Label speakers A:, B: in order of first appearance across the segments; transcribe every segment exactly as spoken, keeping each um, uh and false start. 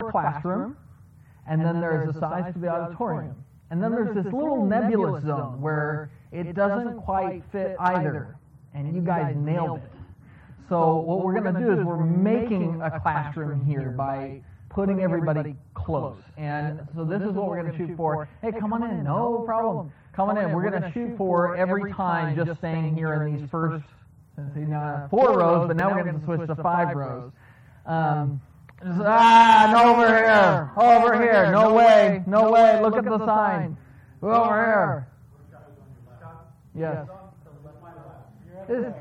A: a classroom, and then there's the size for the auditorium. And then there's this little nebulous zone where it doesn't quite fit either. And you guys nailed it. So what we're going to do is we're making a classroom here by putting everybody close. And so this is what we're going to shoot for. Hey, come on in. No problem. Come on in. We're going to shoot for every time just staying here in these first see, now, four rows, but now we're going to switch to five rows. Um, Just, ah, no, over here, over here, no way, no way, look at the sign, go over here. Yes. Is,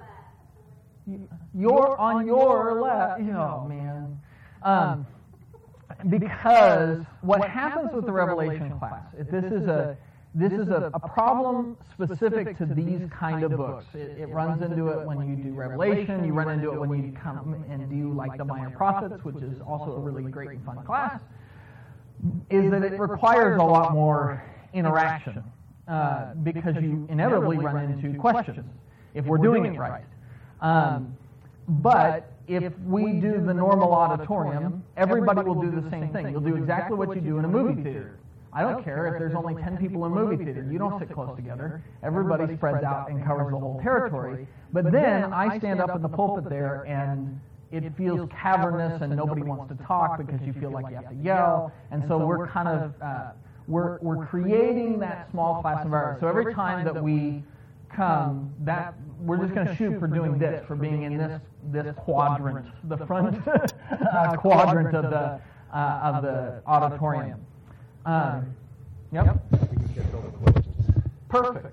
A: you're on your left. Oh, man. Um, because what happens with the Revelation class, if this is a This is a, a problem specific to these kind of books. It, it runs into it when you do Revelation. You run into it when you come and do like the Minor Prophets, which is also a really great and fun class, is that it requires a lot more interaction uh, because you inevitably run into questions if we're doing it right. Um, but if we do the normal auditorium, everybody will do the same thing. You'll do exactly what you do in a movie theater. I don't care if there's only ten people in a movie theater. You don't sit close together. Everybody spreads out and covers the whole territory. But then I stand up in the pulpit there, and it feels cavernous, and nobody wants to talk because you feel like you have to yell. And so we're kind of uh, we're we're creating that small class environment. So every time that we come, that we're just going to shoot for doing this, for being in this this quadrant, the front uh, quadrant of the uh, of the auditorium. Um, yep. Perfect.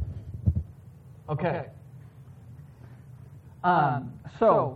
A: Okay. Um, so,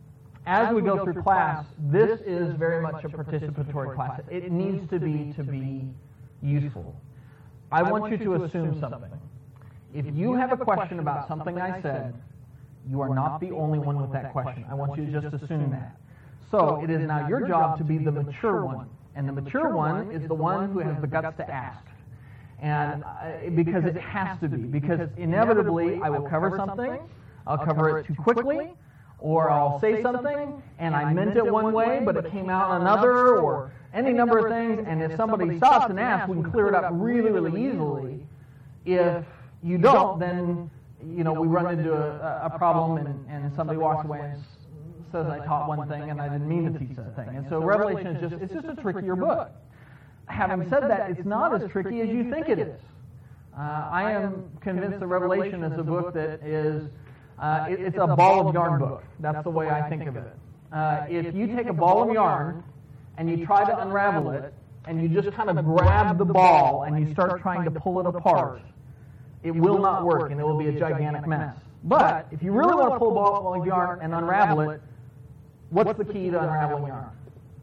A: as we go through class, this is very much a participatory class. It needs to be to be useful. I want you to assume something. If you have a question about something I said, you are not the only one with that question. I want you to just assume that. So, it is now your job to be the mature one. And the mature one is the one who has the guts to ask. And uh, because it has to be. Because inevitably I will cover something, I'll cover it too quickly, or I'll say something, and I meant it one way, but it came out another, or any number of things. And if somebody stops and asks, we can clear it up really, really easily. If you don't, then, you know, we run into a, a problem, and, and somebody walks away and says I taught one thing and I didn't mean to teach that thing. And so Revelation is just, it's just a trickier book. Having said that, it's not as tricky as you think it is. Uh, I am convinced that Revelation is a book that is, uh, it, it's a ball of yarn book. That's the way I think of it. Uh, if you take a ball of yarn and you try to unravel it, and you just kind of grab the ball and you start trying to pull it apart, it will not work and it will be a gigantic mess. But if you really want to pull a ball of yarn and unravel it, what's the key to unraveling yarn?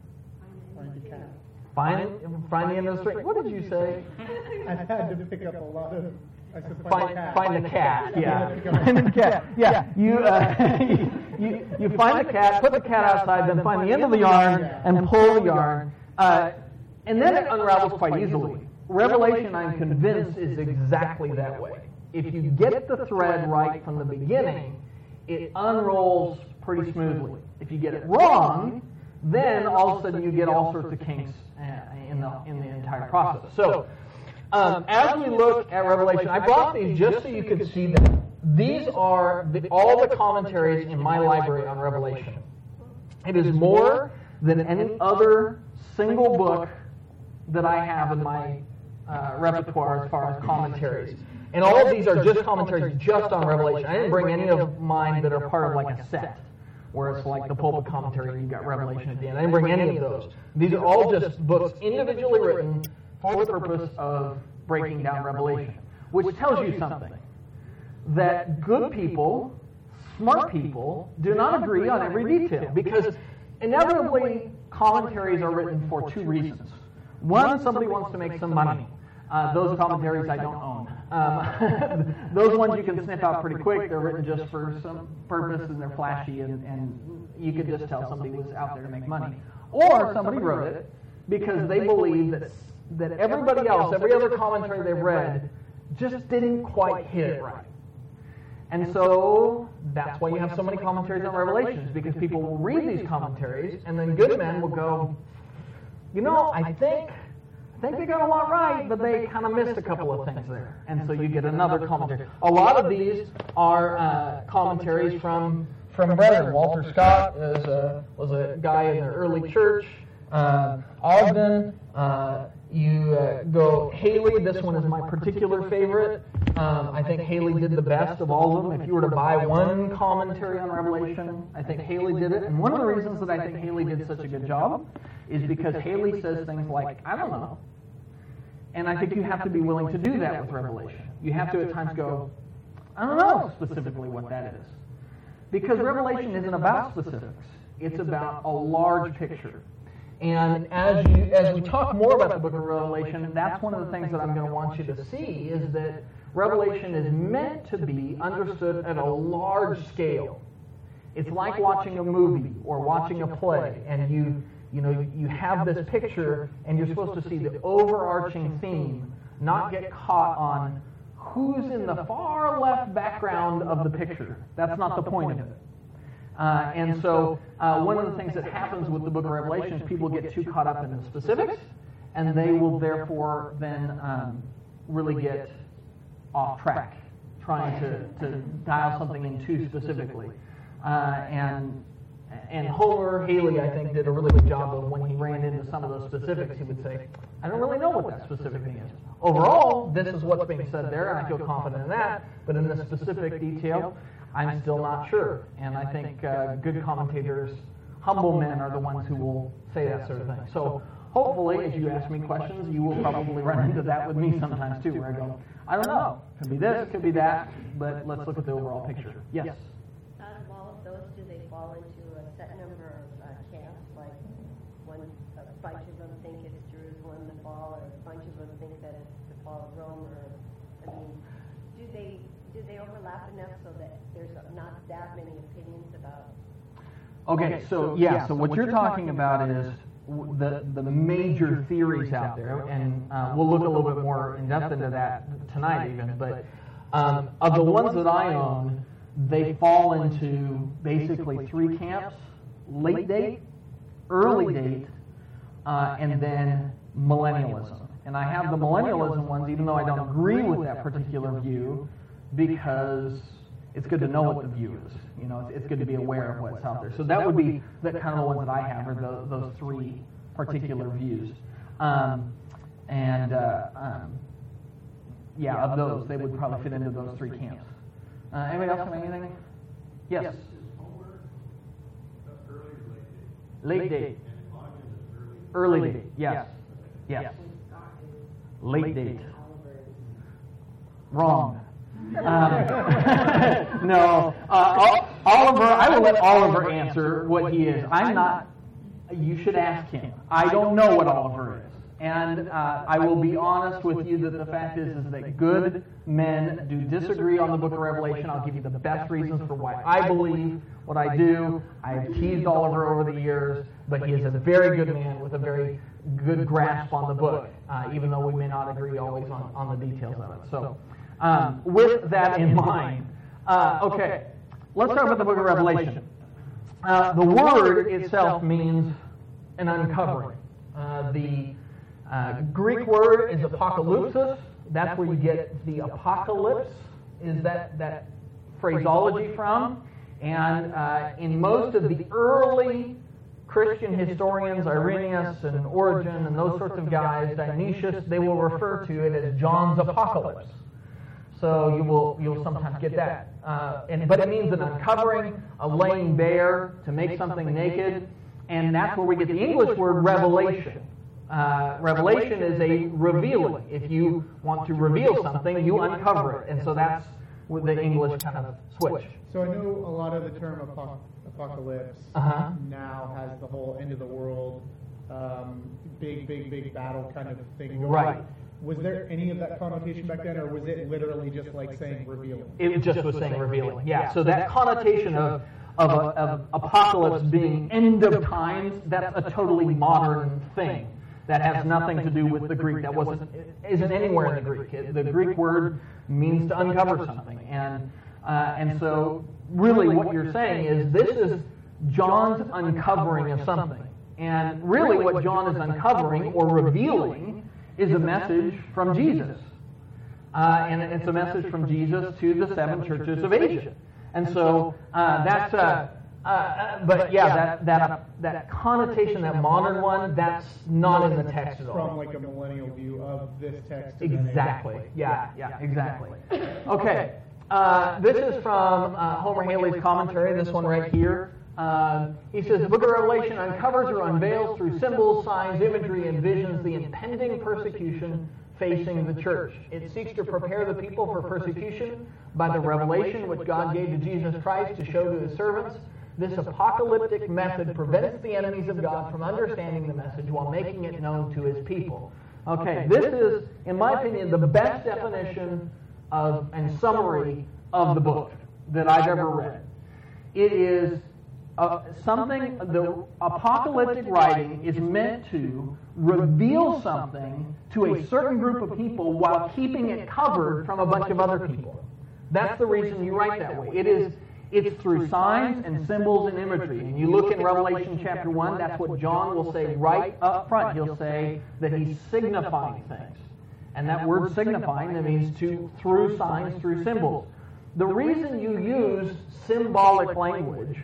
B: Find the cat.
A: Find, find the end of the string. What did you say?
B: I had to pick up a lot of. I said find,
A: find,
B: the cat.
A: find the cat. Yeah. Find the cat. Yeah. You, uh, you you find the cat, put the cat outside, then find the end of the yarn and pull the yarn, uh, and then it unravels quite easily. Revelation, I'm convinced, is exactly that way. If you get the thread right from the beginning, it unrolls pretty smoothly. If you get it wrong, then all of a sudden you get all sorts of kinks in the in the entire process. So, um, as we look at Revelation, I brought these just so you could see them. These are the, all the commentaries in my library on Revelation. It is more than any other single book that I have in my uh, repertoire as far as commentaries. And all of these are just commentaries just on Revelation. I didn't bring any of mine that are part of like a set, where it's like the pulpit commentary and you've got Revelation at the end. I didn't bring any of those. These are all just books individually written for the purpose of breaking down Revelation, which tells you something. That good people, smart people, do not agree on every detail, because inevitably commentaries are written for two reasons. One, somebody wants to make some money. Uh, those commentaries I don't own. Um, those ones you can sniff out pretty quick. They're written just for some purpose, and they're flashy, and, and you could just tell somebody was out there to make money. Or somebody wrote it because they believe that, that everybody else, every other commentary they've read, just didn't quite hit it right. And so that's why you have so many commentaries on Revelations, because people will read these commentaries, and then good men will go, you know, I think I think they got a lot right, but they kind of missed a couple of things there. And so you get another commentary. A lot of these are uh, commentaries from from brethren. Walter Scott is a, was a guy in the early church. Uh, Ogden, uh, you uh, go Haley. This one is my particular favorite. Um, I think Haley did the best of all of them. If you were to buy one commentary on Revelation, I think Haley did it. And one of the reasons that I think Haley did such a good job is because Haley says things like, I don't know. And I think you have to be willing to do that with Revelation. You have to at times go, I don't know specifically what that is. Because Revelation isn't about specifics. It's about a large picture. And as you, as we talk more about the book of Revelation, that's one of the things that I'm going to want you to see is that Revelation is meant to be understood at a large scale. It's like watching a movie or watching a play, and you you know you have this picture, and you're supposed to see the overarching theme, not get caught on who's in the far left background of the picture. That's not the point of it. Uh, and so uh, one of the things that happens with the book of Revelation is people get too caught up in the specifics, and they will therefore then um, really get off track, trying to, to dial something in too specifically. Uh, and and Homer Haley, I think, did a really good job of when he ran into some of those specifics, he would say, I don't really know what that specific thing is. Overall, this is what's being said there, and I feel confident in that, but in the specific detail, I'm still not sure. And I think uh, good commentators, humble men, are the ones who will say that sort of thing. So hopefully, as you ask me questions, you will probably run into that with me sometimes too, where I go, I don't know. Could be this, could be that, but let's look at the overall picture. Yes?
C: Out of all of those, do they fall into a set number of uh, camps? Like one, a bunch of them think it's Jerusalem, the fall, or a bunch of them think that it's the fall of Rome? Or, I mean, do they do they overlap enough so that there's not that many opinions about?
A: Okay, so yeah, so what you're talking about is the the major theories out there, and uh, we'll look a little bit more in depth into that tonight even, but um, of the ones that I own, they fall into basically three camps: late date, early date, uh, and then millennialism. And I have the millennialism ones, even though I don't agree with that particular view, because it's good to know what the view is. You know, it's, it's good to be aware of what's out there. So that would be the kind of the ones that I have, are the, those three particular views. Um, and uh, um, yeah, of those, they would probably fit into those three camps. Uh, anybody else have anything? Yes. Late date. Early date. Yes. Yes. Late date. Wrong. Um, no, uh, Oliver, I will let Oliver answer what he is. I'm not, you should ask him. I don't know what Oliver is. And uh, I will be honest with you that the fact is, is that good men do disagree on the book of Revelation. I'll give you the best reasons for why I believe what I do. I have teased Oliver over the years, but he is a very good man with a very good grasp on the book, uh, even though we may not agree always on, on the details of it. So, Um, with that in mind, uh, okay, let's start with the book of Revelation. Uh, the word itself means an uncovering. Uh, the uh, Greek word is apocalypsis. That's where you get the apocalypse, is that, that phraseology from. And uh, in most of the early Christian historians, Irenaeus and Origen and those sorts of guys, Dionysius, they will refer to it as John's apocalypse. So you will you'll sometimes get that, uh, and but it means an uncovering, a laying bare, to make something naked, and that's where we get the English word revelation. Uh, revelation is a revealing. If you want to reveal something, you uncover it, and so that's with the English kind of switch.
B: So I know a lot of the term apoc- apocalypse
A: Uh-huh.
B: now has the whole end of the world, um, big, big, big battle kind of thing.
A: Right.
B: Was there any of that connotation back then, or was it literally just like saying revealing?
A: It just was saying revealing, yeah. So that connotation of, of, a, of apocalypse being end of times, that's a totally modern thing. That has nothing to do with the Greek. That wasn't isn't anywhere in the Greek. The Greek word means to uncover something, and uh, and so really what you're saying is this is John's uncovering of something. And really what John is uncovering or revealing is a message from Jesus. Uh, and it's a message from Jesus to the seven churches of Asia. And so uh, that's, uh, uh, but yeah, that, that, uh, that connotation, that modern one, that's not in the text at all.
B: From like a millennial view of this text.
A: Exactly. Yeah, yeah, exactly. Okay. Uh, this is from uh, Homer Haley's commentary, this one right here. Uh, he says, the book of Revelation uncovers or unveils through symbols, signs, imagery, and visions the impending persecution facing the church. It seeks to prepare the people for persecution by the revelation which God gave to Jesus Christ to show to his servants. This apocalyptic method prevents the enemies of God from understanding the message while making it known to his people. Okay, this is, in my opinion, the best definition of and summary of the book that I've ever read. It is uh, something, the apocalyptic writing is meant to reveal something to a certain group of people while keeping it covered from a bunch of other people. That's the reason you write that way. It is, it's through signs and symbols and imagery. And you look in Revelation chapter one, that's what John will say right up front. He'll say that he's signifying things. And that word signifying, that means to through signs, through symbols. The reason you use symbolic language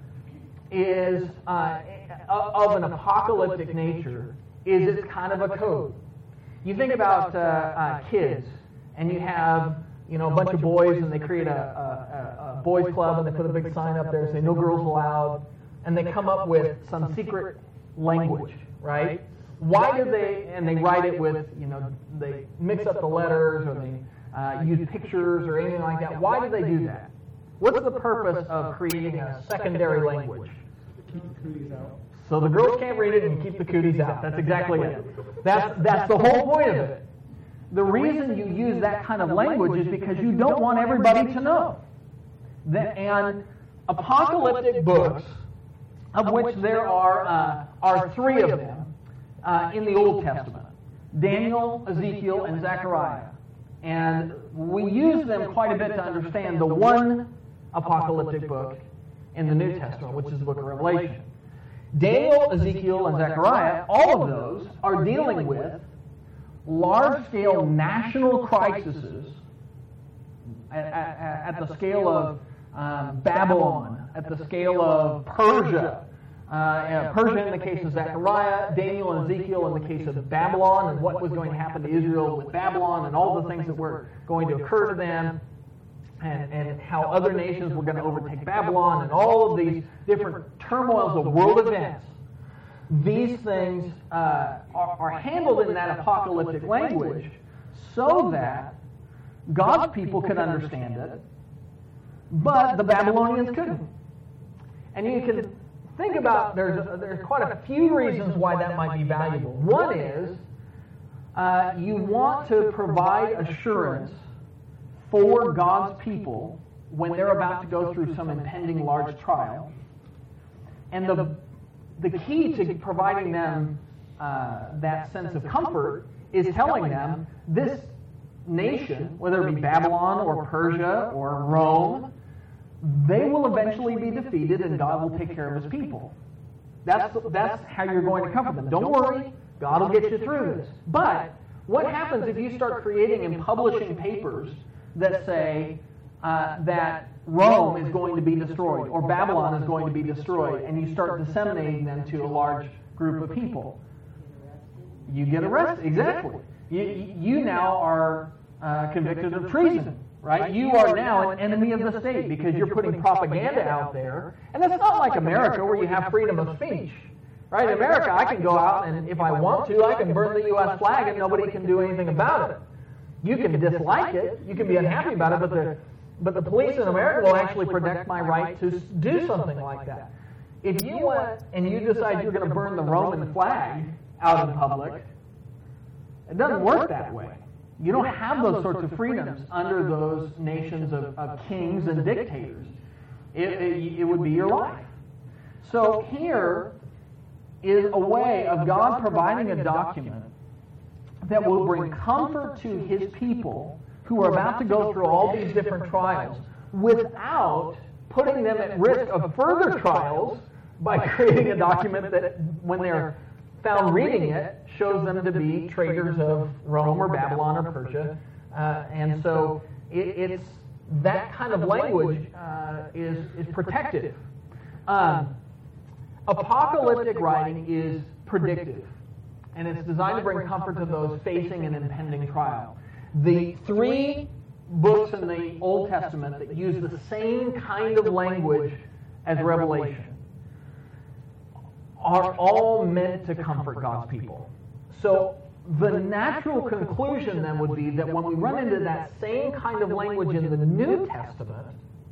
A: is uh, of an apocalyptic nature is it's kind of a code. You think about uh, uh, kids, and you have you know a bunch of boys, and they create a, a, a boys club, and they put a big sign up there saying no girls allowed, and they come up with some secret language, right? Why do they, and they write it with, you know, they mix up the letters, or they uh, use pictures or anything like that. Why do they do that? What's the purpose of creating a secondary language?
B: Keep the cooties out.
A: So the girls can't read it and keep the cooties out. That's exactly it. That's, that's the whole point of it. The reason you use that kind of language is because you don't want everybody to know. That, and apocalyptic books, of which there are, uh, are three of them, Uh, in the Old Testament, Daniel, Ezekiel, and Zechariah. And we use them quite a bit to understand the one apocalyptic book in the New Testament, which is the book of Revelation. Daniel, Ezekiel, and Zechariah, all of those are dealing with large-scale national crises at, at, at the scale of um, Babylon, at the scale of Persia, Uh, Persia in the case of Zechariah, Daniel and Ezekiel in the case of Babylon, and what was going to happen to Israel with Babylon, and all the things that were going to occur to them, and, and how other nations were going to overtake Babylon, and all of these different turmoils of world events. These things uh, are, are handled in that apocalyptic language so that God's people could understand it, but the Babylonians couldn't. And you can think about, there's, there's quite a few reasons why that might be valuable. One is uh, you want to provide assurance for God's people when they're about to go through some impending large trial. And the, the key to providing them uh, that sense of comfort is telling them this nation, whether it be Babylon or Persia or Rome, they will eventually be defeated and God will take care of his people. That's, that's how you're going to comfort them. Don't worry, God will get you through this. But what happens if you start creating and publishing papers that say uh, that Rome is going to be destroyed or Babylon is going to be destroyed, and you start disseminating them to a large group of people? You get arrested. Exactly. You, you now are uh, convicted of treason. Right? You are now an enemy of the state because you're putting propaganda out there. And it's not like America where you have freedom of speech. Right? In America, I can go out and if I want to, I can burn the U S flag and nobody can do anything about it. You can dislike it. You can be unhappy about it, but the, but the police in America will actually protect my right to do something like that. If you went and you decide you're going to burn the Roman flag out in public, it doesn't work that way. You don't have those sorts of freedoms under those nations of, of kings and dictators. It, it, it would be your life. So here is a way of God providing a document that will bring comfort to his people who are about to go through all these different trials without putting them at risk of further trials by creating a document that, when they're found reading it, shows them to be traders of Rome or Babylon or Persia. Uh, and so it, it's that kind of language uh, is, is protective. Um, apocalyptic writing is predictive, and it's designed to bring comfort to those facing an impending trial. The three books in the Old Testament that use the same kind of language as Revelation are all meant to comfort God's people. So the natural conclusion then would be that when we run into that same kind of language in the New Testament,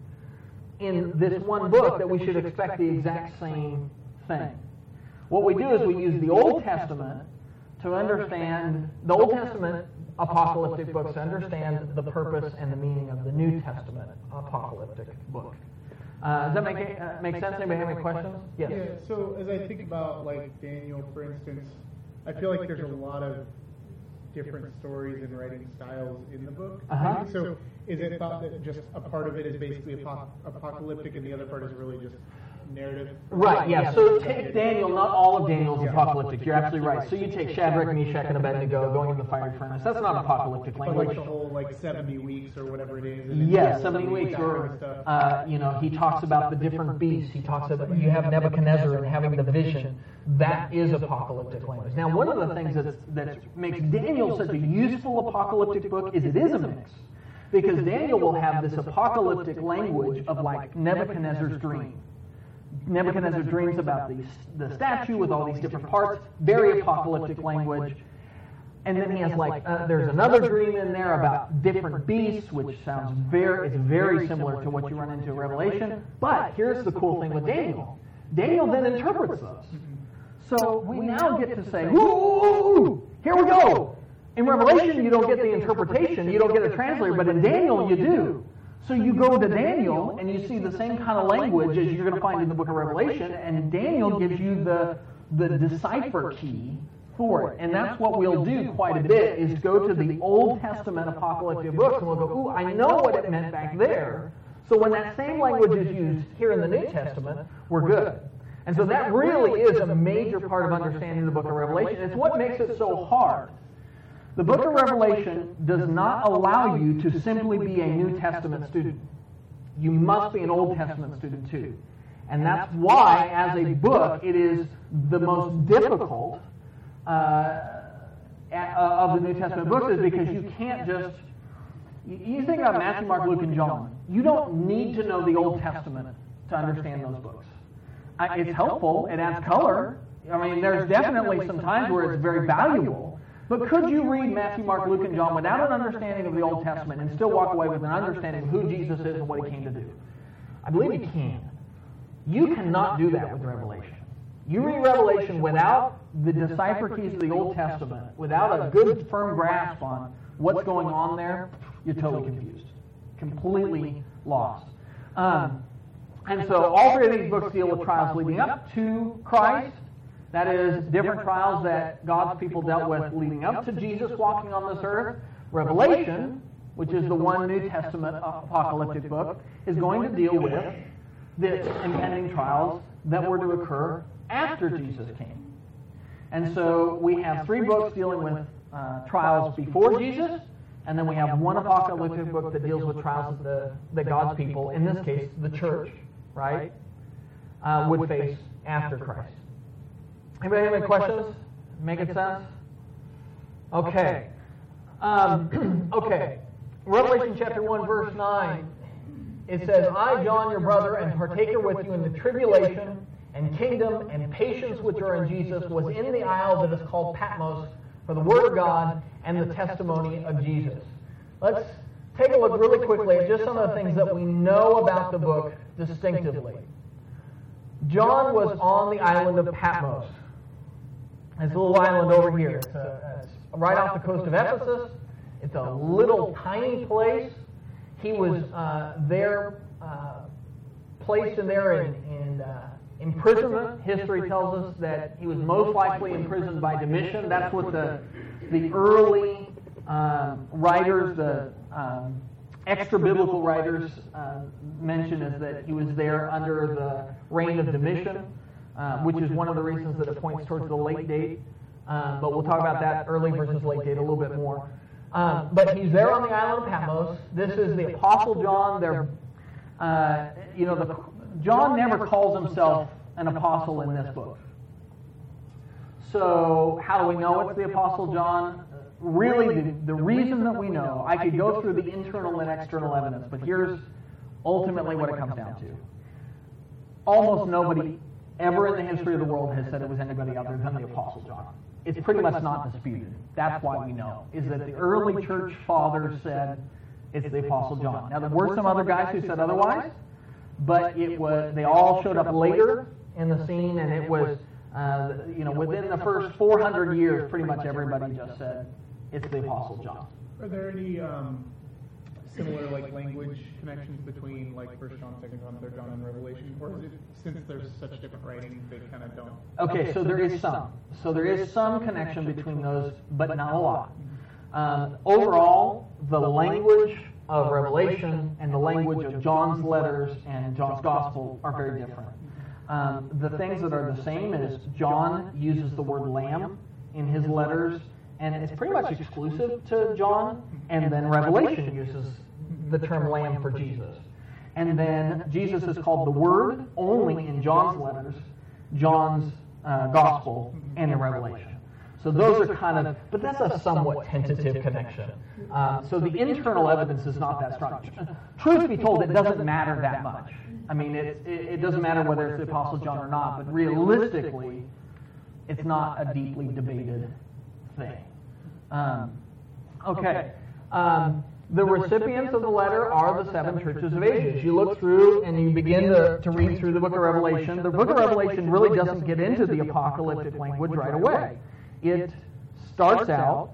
A: in this one book, that we should expect the exact same thing. What we do is we use the Old Testament to understand, the Old Testament apocalyptic books to understand the purpose and the meaning of the New Testament apocalyptic book. Uh, does that make uh, make sense? Anybody have any questions? Yes.
B: Yeah, so as I think about, like, Daniel, for instance, I feel like there's a lot of different stories and writing styles in the book.
A: Uh-huh.
B: So is it thought that just a part of it is basically apo- apocalyptic and the other part is really just narrative?
A: Right, yeah. So take Daniel, not all of Daniel is apocalyptic. You're absolutely right. So you take Shadrach, Meshach, and Abednego going into the fiery furnace. That's not apocalyptic
B: But
A: language.
B: like the whole, like, seventy weeks or whatever it is.
A: Yes, seventy weeks, or, uh, you know, he talks about the different beasts. He talks about, you have Nebuchadnezzar and having the vision. That is apocalyptic language. Now, one of the things that's, that makes Daniel such a useful apocalyptic book is it is a mix. Because Daniel will have this apocalyptic language of, like, Nebuchadnezzar's dream. Nebuchadnezzar dreams about the, the statue with all these different parts, very apocalyptic language. And then he has, like, uh, there's another dream in there about different beasts, which sounds very, it's very similar to what you run into in Revelation. But here's the cool thing with Daniel. Daniel then interprets those. So we now get to say, ooh, here we go. In Revelation, you don't get the interpretation, you don't get a translator, but in Daniel, you do. So you go to Daniel, and you see the same kind of language as you're going to find in the book of Revelation, and Daniel gives you the, the decipher key for it. And that's what we'll do quite a bit, is go to the Old Testament apocalyptic books, and we'll go, ooh, I know what it meant back there. So when that same language is used here in the New Testament, we're good. And so that really is a major part of understanding the book of Revelation. It's what makes it so hard. The book of Revelation does not allow you to simply be a New Testament student. You must be an Old Testament student too. And that's why, as a book, it is the most difficult uh, of the New Testament books, is because you can't just... You think about Matthew, Mark, Luke, and John. You don't need to know the Old Testament to understand those books. It's helpful. It adds color. I mean, there's definitely some times where it's very valuable. But could you read Matthew, Mark, Luke, and John without an understanding of the Old Testament and still walk away with an understanding of who Jesus is and what he came to do? I believe you can. You cannot do that with Revelation. You read Revelation without the decipher keys of the Old Testament, without a good, firm grasp on what's going on there, you're totally confused. Completely lost. Um, and so all three of these books deal with trials leading up to Christ. That is, different trials that God's people dealt with leading up to Jesus walking on this earth. Revelation, which is the one New Testament apocalyptic book, is going to deal with the impending trials that were to occur after Jesus came. And so we have three books dealing with uh, trials before Jesus, and then we have one apocalyptic book that deals with trials that, the, that God's people, in this case, the church, right, uh, would face after Christ. Anybody have any questions? Making sense? Okay. Um, okay. Revelation chapter one, verse nine. It says, I, John, your brother, and partaker with you in the tribulation and kingdom and patience which are in Jesus, was in the isle that is called Patmos for the word of God and the testimony of Jesus. Let's take a look really quickly at just some of the things that we know about the book distinctively. John was on the island of Patmos. It's a little island over here. It's, a, it's right off the coast of Ephesus. It's a little tiny place. He was uh, there, uh, placed in there in, in uh, imprisonment. History tells us that he was most likely imprisoned by Domitian. That's what the the early um, writers, the um, extra-biblical writers uh, mention, is that he was there under the reign of Domitian. uh, which is one of the reasons that it points towards the late date. Um, but we'll talk about that early versus late date a little bit more. Um, but he's there on the island of Patmos. This is the Apostle John. They're, uh, you know, the, John never calls himself an apostle in this book. So how do we know it's the Apostle John? Really, the, the reason that we know, I could go through the internal and external evidence, but here's ultimately what it comes down to. Almost nobody ever in the history of the world has said it was anybody other than the Apostle John. It's pretty much not disputed. That's why we know, is that the early church fathers said it's the Apostle John. Now, there were some other guys who said otherwise, but it was they all showed up later in the scene, and it was, uh, you know, within the first four hundred years, pretty much everybody just said it's the Apostle John.
B: Are there any um, similar like language connections between like First John, Second John, Third John, and Revelation, or is it since there's such different writings they kind of don't?
A: Okay, so there is some. So there is some connection between those, but not a lot. Um, overall, the language of Revelation and the language of John's letters and John's Gospel are very different. Um, the things that are the same is John uses the word lamb in his letters, and it's pretty much exclusive to John, and then Revelation uses the term lamb for Jesus. And then Jesus is called the Word only in John's letters, John's uh, Gospel, and in Revelation. So those are kind of, but that's a somewhat tentative connection. Uh, so the internal evidence is not that strong. Truth be told, it doesn't matter that much. I mean, it, it, it doesn't matter whether it's the Apostle John or not, but realistically, it's not a deeply debated thing. Um, okay. Um, the recipients of the letter are the seven churches of Asia. As you look through and you begin to, to read through the book of Revelation, the book of Revelation really doesn't get into the apocalyptic language right away. It starts out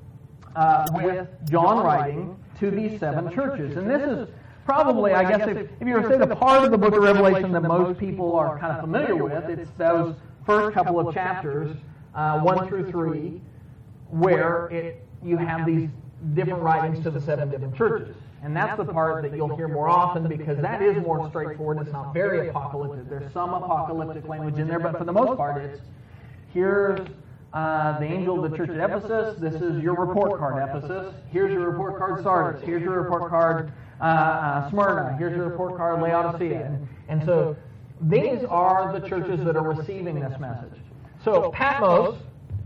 A: uh, with John writing to these seven churches. And this is probably, I guess, if, if you were to say the part of the book of Revelation that most people are kind of familiar with, it's those first couple of chapters, uh, one through three, where it you have these different writings to the seven different churches. And that's the part that you'll hear more often because that is more straightforward. It's not very apocalyptic. There's some apocalyptic language in there, but for the most part it's, here's uh, the angel of the church at Ephesus. This is your report card, Ephesus. Here's your report card, Sardis. Here's your report card, uh, uh, Smyrna. Here's your report card, Laodicea. And, and so these are the churches that are receiving this message. So Patmos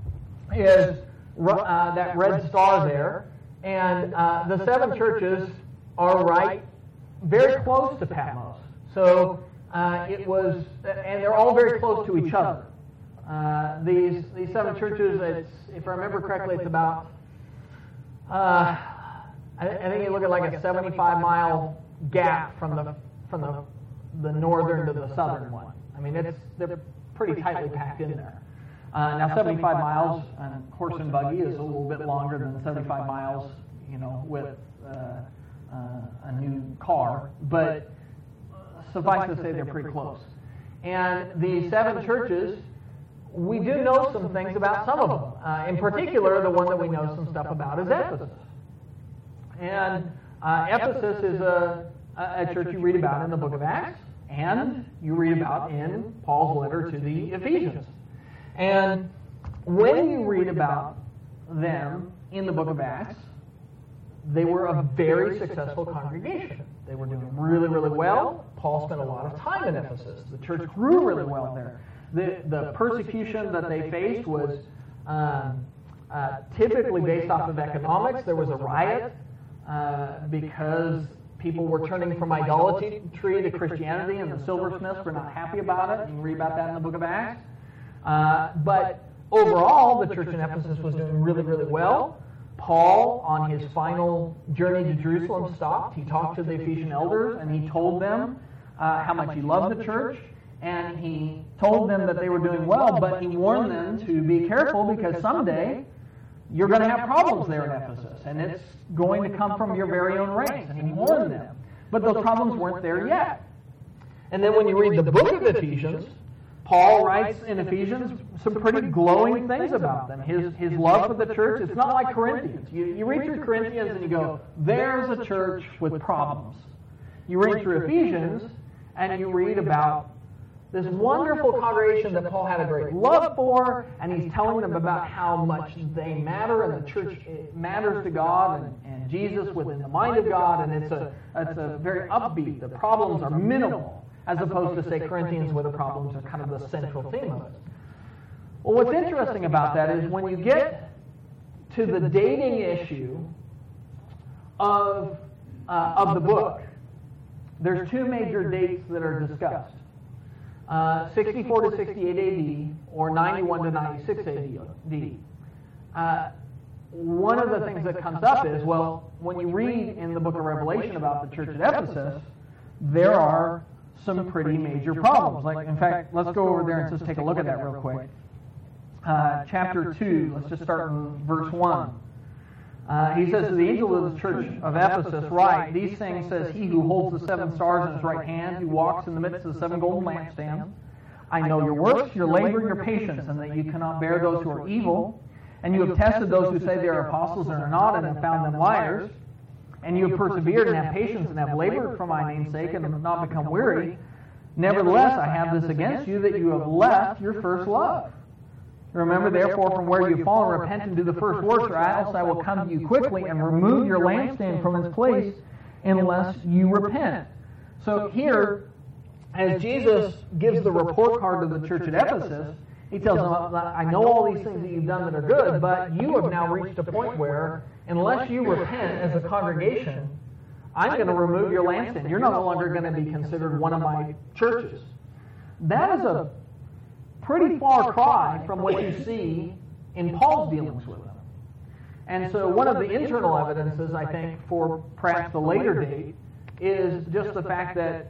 A: is uh, that red star there. And uh, the seven churches are right very close to Patmos. So uh, it was, and they're all very close to each other. Uh, these these seven churches, it's, if I remember correctly, it's about, uh, I, I think you look at like a seventy-five mile gap from the from the the northern to the southern one. I mean, it's they're pretty tightly packed in there. Uh, now, seventy-five miles, and horse and buggy is a little bit longer than seventy-five miles, you know, with uh, uh, a new car. But suffice to say, they're pretty close. And the seven churches, we do know some things about some of them. Uh, in particular, the one that we know some stuff about is Ephesus. And uh, Ephesus is a, a church you read about in the book of Acts, and you read about in Paul's letter to the Ephesians. And when you read about them in the book of Acts, they were a very successful congregation. They were doing really, really well. Paul spent a lot of time in Ephesus. The church grew really well there. The, the persecution that they faced was um, uh, typically based off of economics. There was a riot uh, because people were turning from idolatry to Christianity, and the silversmiths were not happy about it. You can read about that in the book of Acts. Uh, but overall, the church in Ephesus was doing really, really well. Paul, on his final journey to Jerusalem, stopped. He talked to the Ephesian elders, and he told them uh, how much he loved the church, and he told them that they were doing well, but he warned them to be careful because someday you're going to have problems there in Ephesus, and it's going to come from your very own ranks, and he warned them. But those problems weren't there yet. And then when you read the book of Ephesians, Paul writes in Ephesians some pretty glowing things about them. His his love for the church, it's not like Corinthians. You, you read through Corinthians and you go, there's a church with problems. You read through Ephesians and you read about this wonderful congregation that Paul had a great love for, and he's telling them about how much they matter, and the church matters to God and, and Jesus within the mind of God, and it's a, it's a very upbeat. The problems are minimal, as opposed to, say, Corinthians, where the problems are kind of the central theme of it. Well, what's interesting about that is when you get to the dating issue of, uh, of the book, there's two major dates that are discussed. Uh, sixty-four to sixty-eight A D or ninety-one to ninety-six A D. Uh, one of the things that comes up is, well, when you read in the book of Revelation about the church at Ephesus, there are some pretty major problems. Like, in fact, let's go over there and just take a look at that real quick. Uh, chapter two, let's just start in verse one. Uh, he says to the angel of the church of Ephesus, write, these things says he who holds the seven stars in his right hand, who walks in the midst of the seven golden lampstands. I know your works, your labor, and your patience, and that you cannot bear those who are evil. And you have tested those who say they are apostles and are not, and have found them liars. And you have persevered and have patience and have labored for my name's sake and have not become weary. Nevertheless, I have this against you, that you have left your first love. Remember, therefore, from where you have fallen, repent and do the first works, or else I will come to you quickly and remove your lampstand from its place unless you repent. So here, as Jesus gives the report card to the church at Ephesus, he tells them, I know all these things that you've done that are good, but you have now reached a point where, unless you repent as a congregation, I'm going to remove your lampstand. You're no longer going to be considered one of my churches. That is a pretty far cry from what you see in Paul's dealings with them. And so one of the internal evidences, I think, for perhaps the later date is just the fact that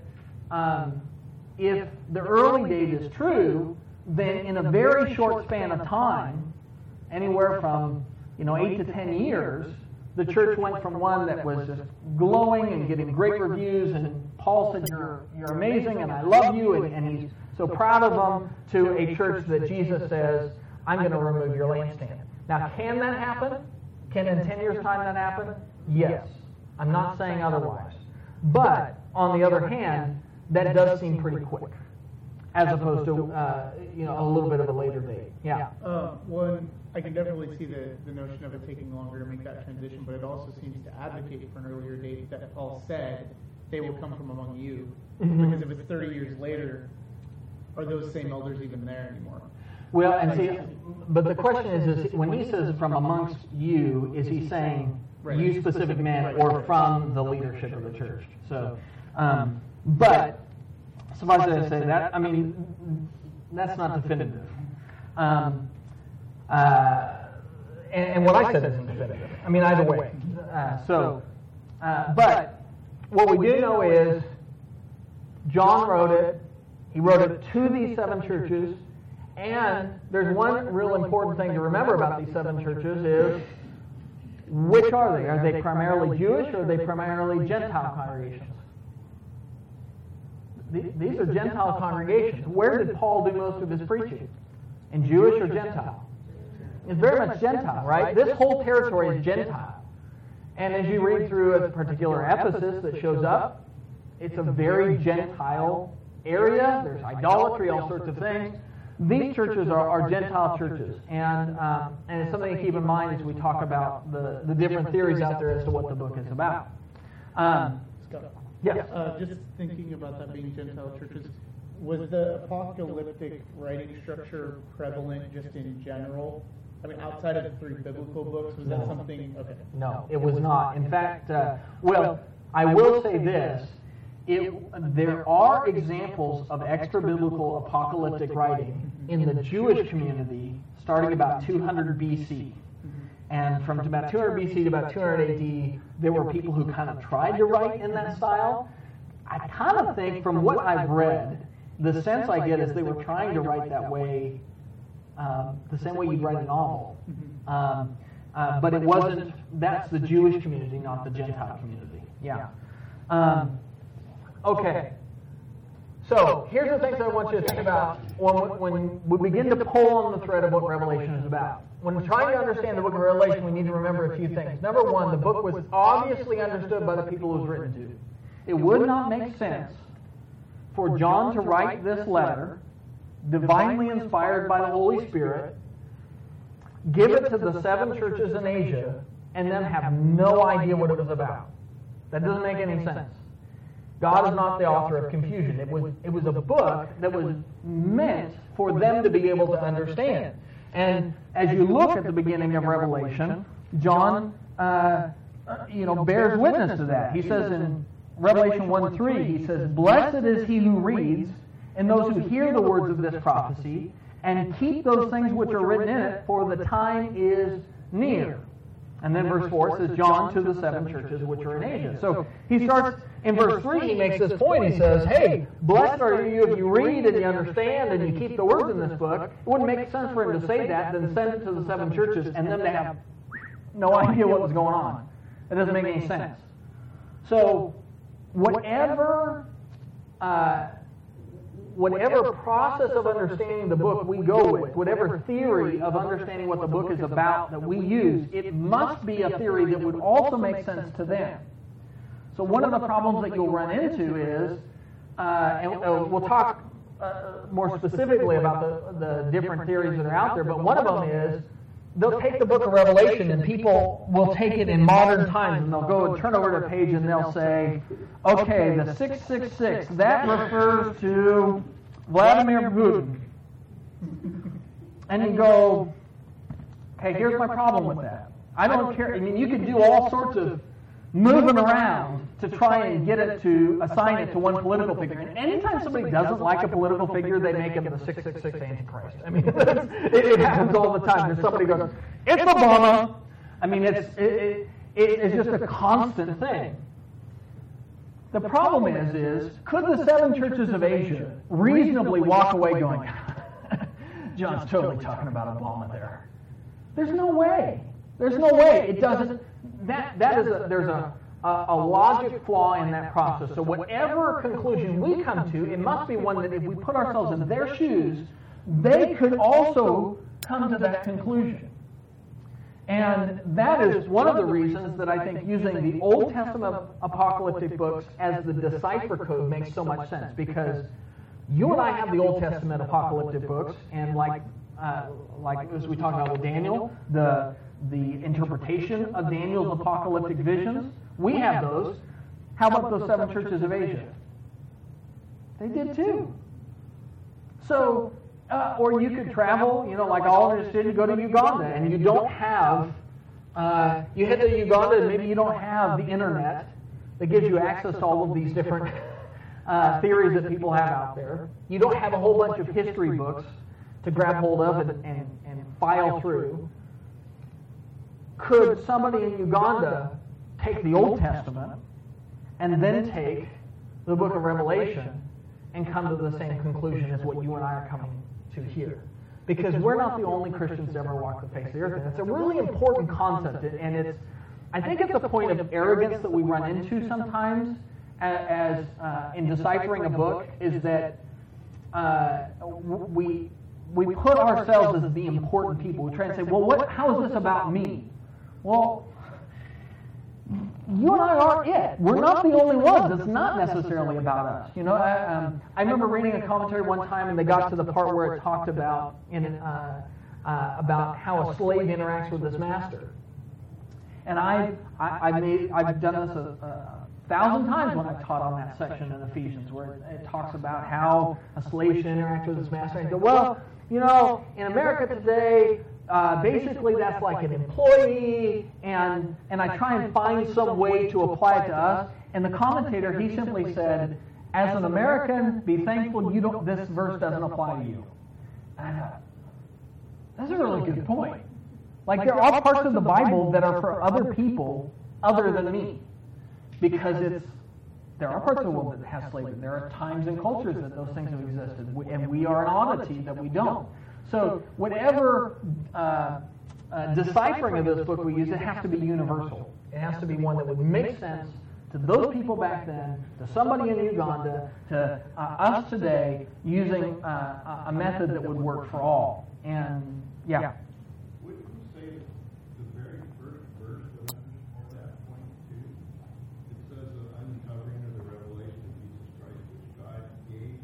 A: um, if the early date is true, then in a very short span of time, anywhere from you know eight to ten years, the church went from one that was just glowing and getting great reviews, and Paul said, you're, you're amazing, and I love you, and, and he's so proud of them, to a church that Jesus says, I'm going to remove your lampstand. Now, can that happen? Can in ten years' time that happen? Yes. I'm not saying otherwise. But, on the other hand, that does seem pretty quick, as opposed to uh, you know a little bit of a later date. Yeah.
B: Uh, one, I can definitely see the, the notion of it taking longer to make that transition, but it also seems to advocate for an earlier date that Paul said they will come from among you. Mm-hmm. Because if it's thirty years later, are those same elders even there anymore?
A: Well, and see, but the question is, is when he says from amongst you, is he saying right. you specific men right. or from the leadership of the church? So, um, but suffice it to say that, I mean, that's not definitive. Um, uh, and, and what I said isn't definitive. I mean, either way. Uh, so, uh, but what we do know is John wrote it. He wrote it to these seven churches, and there's one real important thing to remember about these seven churches is, which are they? Are they primarily Jewish, or are they primarily Gentile congregations? These are Gentile congregations. Where did Paul do most of his preaching? In Jewish or Gentile? It's very much Gentile, right? This whole territory is Gentile. And as you read through a particular Ephesus that shows up, it's a very Gentile area. There's idolatry, all sorts of things. These churches are, are Gentile churches, and um, and it's something to keep in mind as we talk about the, the different theories out there as to what the book is about. Um,
B: yes. Uh, just thinking about that being Gentile churches, was the apocalyptic writing structure prevalent just in general? I mean, outside of the three biblical books, was that
A: no.
B: something? Okay.
A: No, it was not. In fact, uh, well, I will say this. It, there are examples of extra-biblical apocalyptic writing in the Jewish community starting about two hundred B C. And from about two hundred B C to about two hundred A D, there were people who kind of tried to write in that style. I kind of think, from what I've read, the sense I get is they were trying to write that way, um, the same way you'd write a novel. Um, uh, but it wasn't, that's the Jewish community, not the Gentile community. Yeah. Um, Okay, so here's the things I want you to think about when, when we begin to pull on the thread of what Revelation is about. When we're trying to understand the book of Revelation, we need to remember a few things. Number one, the book was obviously understood by the people it was written to. It would not make sense for John to write this letter, divinely inspired by the Holy Spirit, give it to the seven churches in Asia, and then have no idea what it was about. That doesn't make any sense. God is not the author of confusion. It was, it was a book that was meant for them to be able to understand. And as you look at the beginning of Revelation, John uh, you know, bears witness to that. He says in Revelation one three, he says, "Blessed is he who reads, and those who hear the words of this prophecy, and keep those things which are written in it, for the time is near." And then verse four says, "John to the seven churches which are in Asia." So he starts, in verse three, he makes this point. He says, hey, blessed are you if you read and you understand and you keep the words in this book. It wouldn't make sense for him to say that, then send it to the seven churches, and them to have no idea what was going on. It doesn't make any sense. So whatever uh, whatever process of understanding the book we go with, whatever theory of understanding what the book is about that we use, it must be a theory that would also make sense to them. So one of the problems that you'll run into is, uh, and uh, we'll talk uh, more specifically about the, the different theories that are out there, but one of them is they'll take the book of Revelation and people will take it in modern times and they'll go and turn over their page and they'll say, okay, the six six six, that refers to Vladimir Putin. And you go, okay, here's my problem with that. I don't care. I mean, you can do all sorts of moving around to try and get it to assign it to one political figure. And anytime somebody doesn't like a political figure, they make him the six six six Antichrist. I mean, it, it happens all the time. There's somebody goes, it's Obama. I mean, it's it, it, it's just a constant thing. The problem is, is could the seven churches of Asia reasonably walk away going, John's totally talking about Obama there? There's no way. There's no way. It doesn't. That that is a, there's a, a a logic flaw in that process. So whatever conclusion we come to, it must be one that if we put ourselves in their shoes, they could also come to that conclusion. And that is one of the reasons that I think using the Old Testament apocalyptic books as the decipher code makes so much sense, because you and I have the Old Testament apocalyptic books, and like uh, like as we talked about with Daniel, the the interpretation of Daniel's apocalyptic visions, we have those. How about those seven churches of Asia? They did too. So, uh, or you could travel, you know, like all of us did, you go to Uganda, and you don't have, uh, you head to Uganda, and maybe you don't have the internet that gives you access to all of these different uh, theories that people have out there. You don't have a whole bunch of history books to grab hold of and, and, and file through. Could somebody in Uganda take the Old Testament and then take the book of Revelation and come to the same conclusion as what you and I are coming to here? Because we're not the only Christians to ever walk the face of the earth. And it's a really important concept, and it's, I think it's a point of arrogance that we run into sometimes as uh, in deciphering a book, is that uh, we we put ourselves as the important people. We try and say, well, what? How is this about me? Well, you and I aren't it. We're not the only ones. It's not necessarily about us. You know, I, um, I remember reading a commentary one time, and they got to the part where it talked about in uh, uh, about how a slave interacts with his master. And I, I, I made, I've done this a, a thousand times when I've taught on that section in Ephesians, where it, it talks about how a slave should interact with his master. And I go, well, you know, in America today, Uh, basically, that's like an employee, and and I try and find some way to apply it to us. And the commentator, he simply said, as an American, be thankful you don't. This verse doesn't apply to you. And I thought, that's a really good point. Like, there are parts of the Bible that are for other people other than me, because it's there are parts of the world that have slavery. There are times and cultures that those things have existed, and we are an oddity that we don't. So whatever uh, uh, deciphering of this book we use, it has to be universal. It has to be one that would make sense to those people back then, to somebody in Uganda, to uh, us today, using uh, a method that would work for all. And, yeah.
D: Would you say the very first verse that underscore that point too? It says the uncovering of the revelation of Jesus Christ, which God gave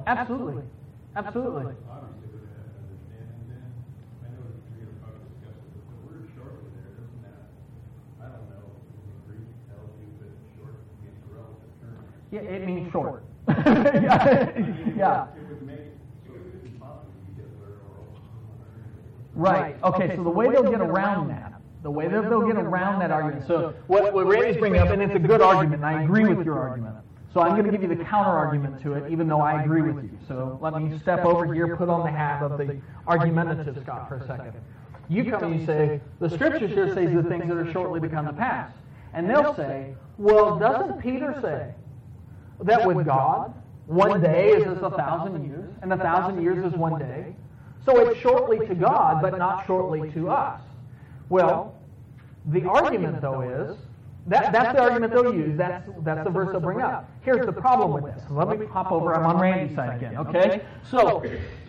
A: absolutely. Absolutely.
D: Obviously, would have understanding then. I know that you're going to probably discuss it, but the word shortly there, doesn't that, I don't know, if the Greek tells you that short means a relative term.
A: Yeah, it means short. yeah. yeah.
D: It would make, so it could be possible you get where or
A: Right. Okay, so the way they'll get around that, the way that they'll get around that argument, so what, what Randy's bringing up, and it's a good argument, and I agree with your argument. So I'm going to give you the counter argument to it, even though I agree with you. So let me step over here, put on the hat of the argumentative Scott for a second. You come and you say, the scriptures here says the things that are shortly to come to pass. And they'll say, well, doesn't Peter say that with God, one day is as a thousand years, and a thousand years is one day? So it's shortly to God, but not shortly to us. Well, the argument, though, is, that, that's the argument they'll use, that's, that's the verse they'll bring up. Here's the problem with this. Let me hop over, I'm on Randy's side again, okay? So,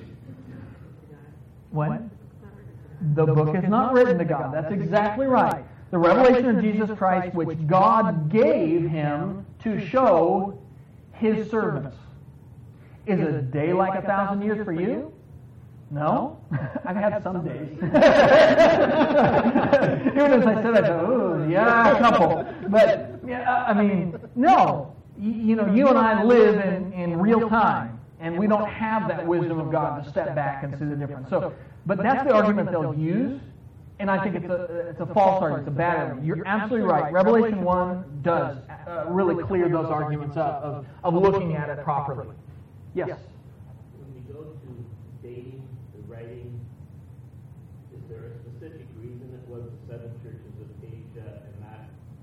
A: what? The book is not written to God, that's exactly right. The revelation of Jesus Christ, which God gave him to show his servants. Is a day like a thousand years for you? No? I've had some days. Even as I said, I thought, oh, yeah, a couple. But, yeah, I mean, no. You, you know, you and I live in, in real time, and we don't have that wisdom of God to step back and see the difference. So, but that's the argument they'll use, and I think it's a, it's a false argument, it's a bad argument. You're absolutely right. Revelation one does uh, really clear those arguments up of, of looking at it properly. Yes?
E: When we go to dating, the writing, is there a specific reason it was the seven churches of Asia and not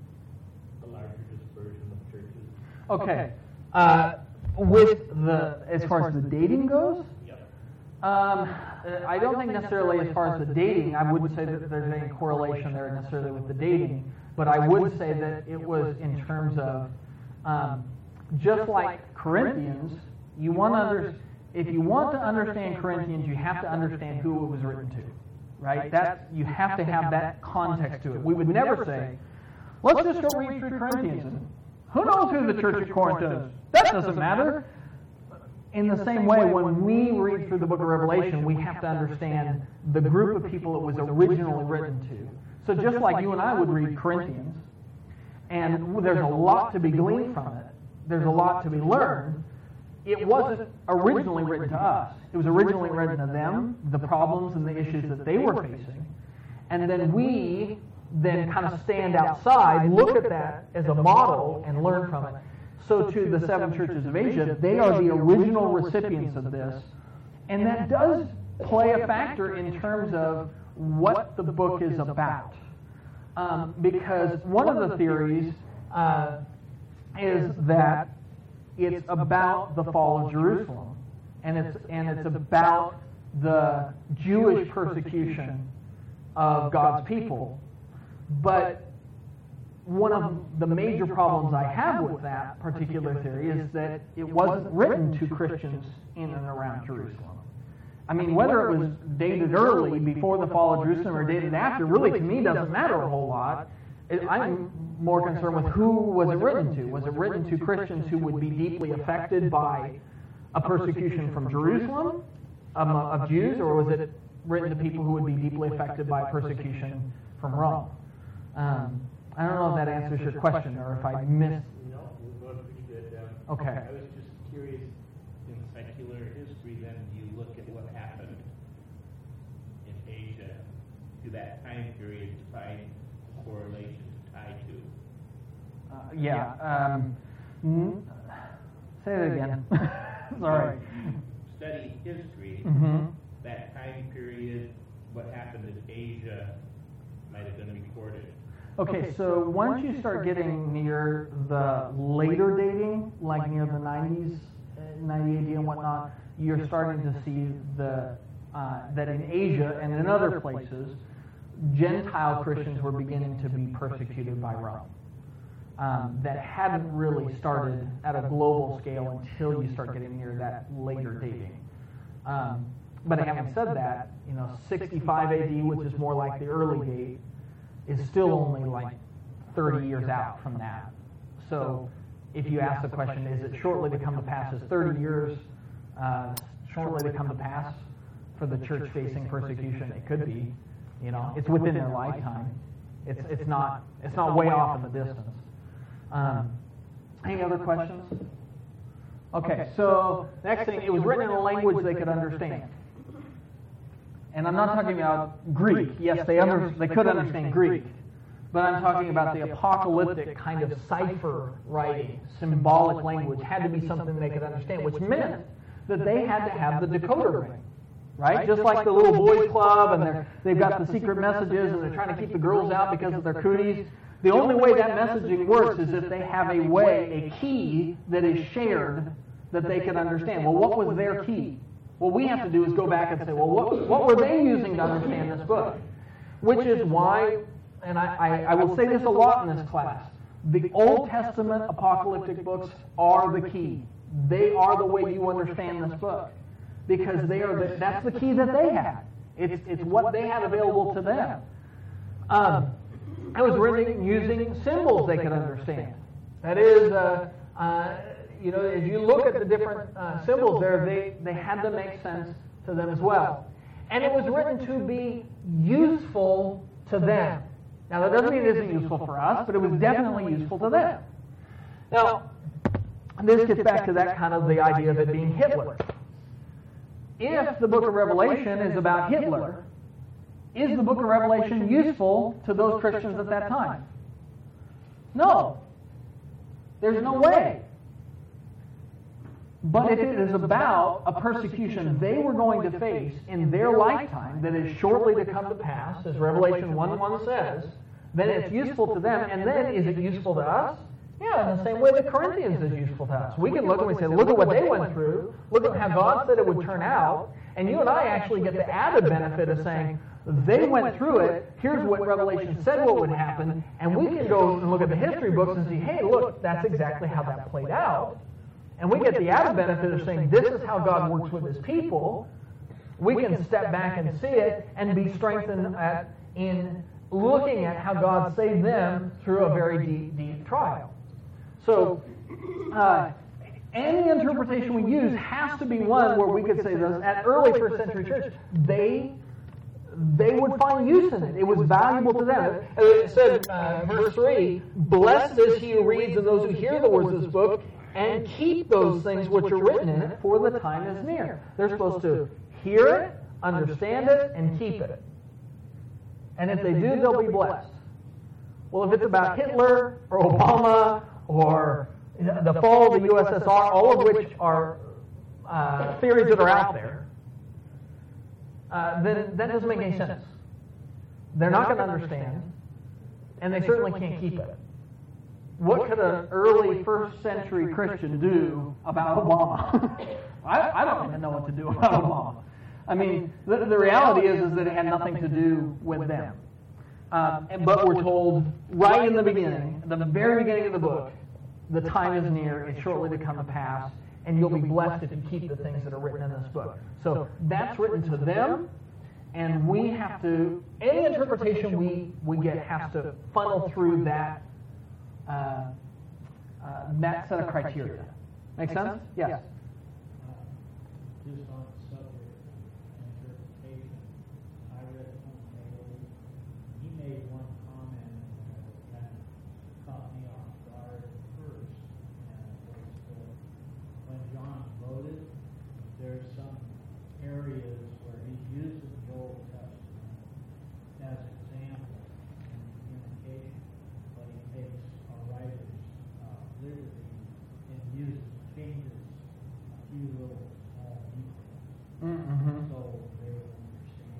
E: a larger dispersion of churches?
A: Okay. Uh, with the, as far as the dating goes,
E: Yep.
A: um, I don't think necessarily as far as the dating, I wouldn't say that there's any correlation there necessarily with the dating, but I would say that it was in terms of, um, just like Corinthians, you want to under, if you want to understand Corinthians, you have to understand who it was written to, right? That's, you have to have that context to it. We would never say, let's just go read through Corinthians. And who knows who the church at Corinth is? That doesn't matter. In the same way, when we read through the book of Revelation, we have to understand the group of people it was originally written to. So just like you and I would read Corinthians, and there's a lot to be gleaned from it, there's a lot to be learned, it wasn't originally written to us. It was originally written to them, the problems and the issues that they were facing. And then we then kind of stand outside, look at that as a model, and learn from it. So to the seven churches of Asia, they are the original recipients of this. And that does play a factor in terms of what the book is about. Um, because one of the theories uh, is that it's about the fall of Jerusalem, and it's and it's about the Jewish persecution of God's people. But one of the major problems I have with that particular theory is that it wasn't written to Christians in and around Jerusalem. I mean, whether it was dated early, before the fall of Jerusalem, or dated after, really to me doesn't matter a whole lot. I'm more concerned with who was it written to. Was it written to Christians who would be deeply affected by a persecution from Jerusalem, um, of Jews, or was it written to people who would be deeply affected by persecution from Rome? Um, I don't know if that answers your question, or if I missed.
E: No, we're going pretty good. Um,
A: Okay.
E: I was just curious, in secular history, then, you look at what happened in Asia to that time period to find correlation to tie to.
A: Uh, yeah. Um, n- say it again. Sorry.
E: Study history,
A: Mm-hmm.
E: that time period, what happened in Asia might have been recorded.
A: Okay, so once you start getting near the later dating, like near the nineties, uh, ninety A D and whatnot, you're starting to see the uh, that in Asia and in other places, Gentile Christians were beginning to be persecuted by Rome. Um, that hadn't really started at a global scale until you start getting near that later dating. Um, but having said that, you know, sixty-five A D, which is more like the early date, is still only like thirty years out from that. So if you ask the question, is it shortly to come to pass as thirty years? uh, shortly to come to pass for the church facing persecution? It could be. You know, it's within their lifetime. It's it's not it's not way off in the distance. Um, any other questions? Okay, so next thing, it was written in a language they could understand. And I'm not talking about Greek. Yes, they under, they could understand Greek. But I'm talking about the apocalyptic kind of cipher writing, symbolic language, had to be something they could understand, which meant that they had to have the decoder ring. Right? Just like the little boys club, and they're, they've got the secret messages, and they're trying to keep the girls out because of their cooties. The only way that messaging works is if they have a way, a key that is shared that they can understand. Well, what was their key? What we have to do is go back and say, well, what, what were they using to understand this book? Which is why, and I, I, I will say this a lot in this class, the Old Testament apocalyptic books are the key. They are the way you understand this book. Because they are the, that's the key that they had. It's, it's what they had available to them. Um, I was written using symbols they could understand. That is, uh, uh, you know, as you look at the different uh, symbols there, they, they had to make sense to them as well. And it was written to be useful to them. Now, that doesn't mean it isn't useful for us, but it was definitely useful to them. Now, this gets back to that kind of the idea of it being Hitler. If the book of Revelation is about Hitler, is the book of Revelation useful to those Christians at that time? No. There's no way. But if it is about a persecution they were going to face in their lifetime that is shortly to come to pass, as Revelation one one says, then it's useful to them. And then is it useful to us? Yeah, in the same way that Corinthians is useful to us. We can look and we say, look at what they went through. Look at how God said it would turn out. And you and I actually get the added benefit of saying, they went through it. Here's what Revelation said what would happen. And we can go and look at the history books and see, hey, look, that's exactly how that played out. And we get the added benefit of saying, this is how God works with his people. We can step back and see it and be strengthened at, in looking at how God saved them through a very deep, deep trial. So, uh, any interpretation we use has to be one where we could say that at early first century church, they they would find use in it. It was valuable to them. It said, uh, verse three, blessed is he who reads and those who hear the words of this book and keep those things which are written in it, for the time is near. They're supposed to hear it, understand it, and keep it. And if they do, they'll be blessed. Well, if it's about Hitler or Obama or the fall of the U S S R, all of which are uh, theories that are out there, uh, then that doesn't make any sense. They're not going to understand, and they certainly can't keep it. What could an early first century Christian do about Obama? I, I don't even know what to do about Obama. I mean, the, the reality is, is that it had nothing to do with them. Um, and, but we're told right in the beginning, the very beginning of the book, the time is near, it's shortly to come to pass, and you'll be blessed if you keep the things that are written in this book. So that's written to them, and we have to, any interpretation we, we get has to funnel through that, uh, uh, that set of criteria. Make sense? Yes?
F: Uh, just on the subject of interpretation, I read one Bailey. He made one comment that kind of caught me off guard at first, and it was that when John wrote it, there's some areas where he uses the Old Testament as examples in communication, but he takes a writer's uh, liberty and uses changes a few little small details,
A: Mm-hmm.
F: so they will understand.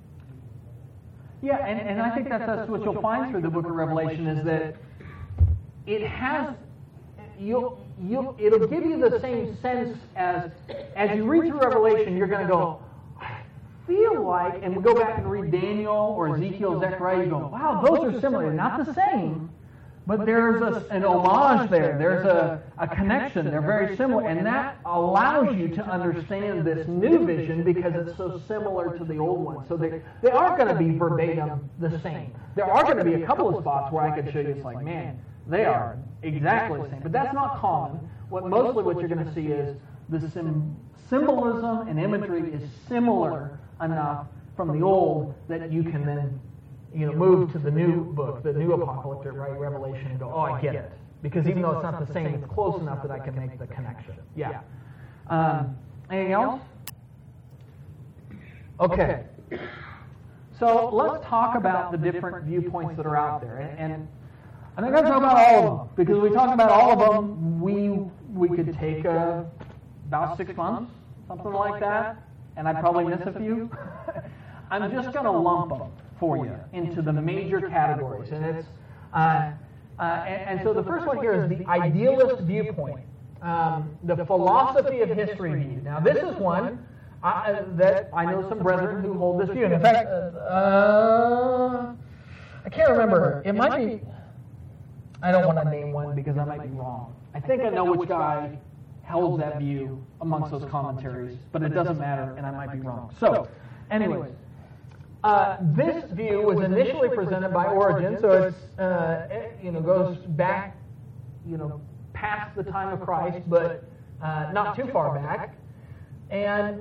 A: Yeah, and, and I think that's, that's what you'll find through the book of Revelation is that it has, you'll, you'll, it'll give you the same sense as, as you read through Revelation, you're going to go, I feel like, and we go back and read Daniel or Ezekiel, Zechariah, you go, wow, those are similar. They're not the same, but there's a, an homage there. There's a, a connection. They're very similar, and that allows you to understand this new vision because it's so similar to the old one. So they, they aren't going to be verbatim the same. There are going to be a couple of spots where I could show you, it's like, man, they are exactly the same. But that's not common. What mostly what you're going to see is the sim- symbolism and imagery is similar enough from the old that you can then, you know, move to the new book, the new apocalyptic, right, Revelation, and go, oh, I get it. Because even though it's not the same, it's close enough that I can make the connection. Yeah. Um, anything else? Okay. So let's talk about the different viewpoints that are out there. And, and I'm not going to talk about all of them, because if we talk about all of them, we we could take uh, about six months, something like that, and I'd probably miss a few. I'm just going to lump them for you into the major categories. And it's uh, uh, and, and so the first one here is the idealist viewpoint, um, the philosophy of history view. Now, this is one I, that I know some brethren who hold this view. And in fact, uh, I can't remember. It might be. I don't want to name one because I might be wrong. I think I know which guy held that view amongst those commentaries, but it doesn't matter, and I might be wrong. So, anyways, uh, this view was initially presented by Origen, so it's uh, it, you know goes back, you know, past the time of Christ, but uh, not too far back, and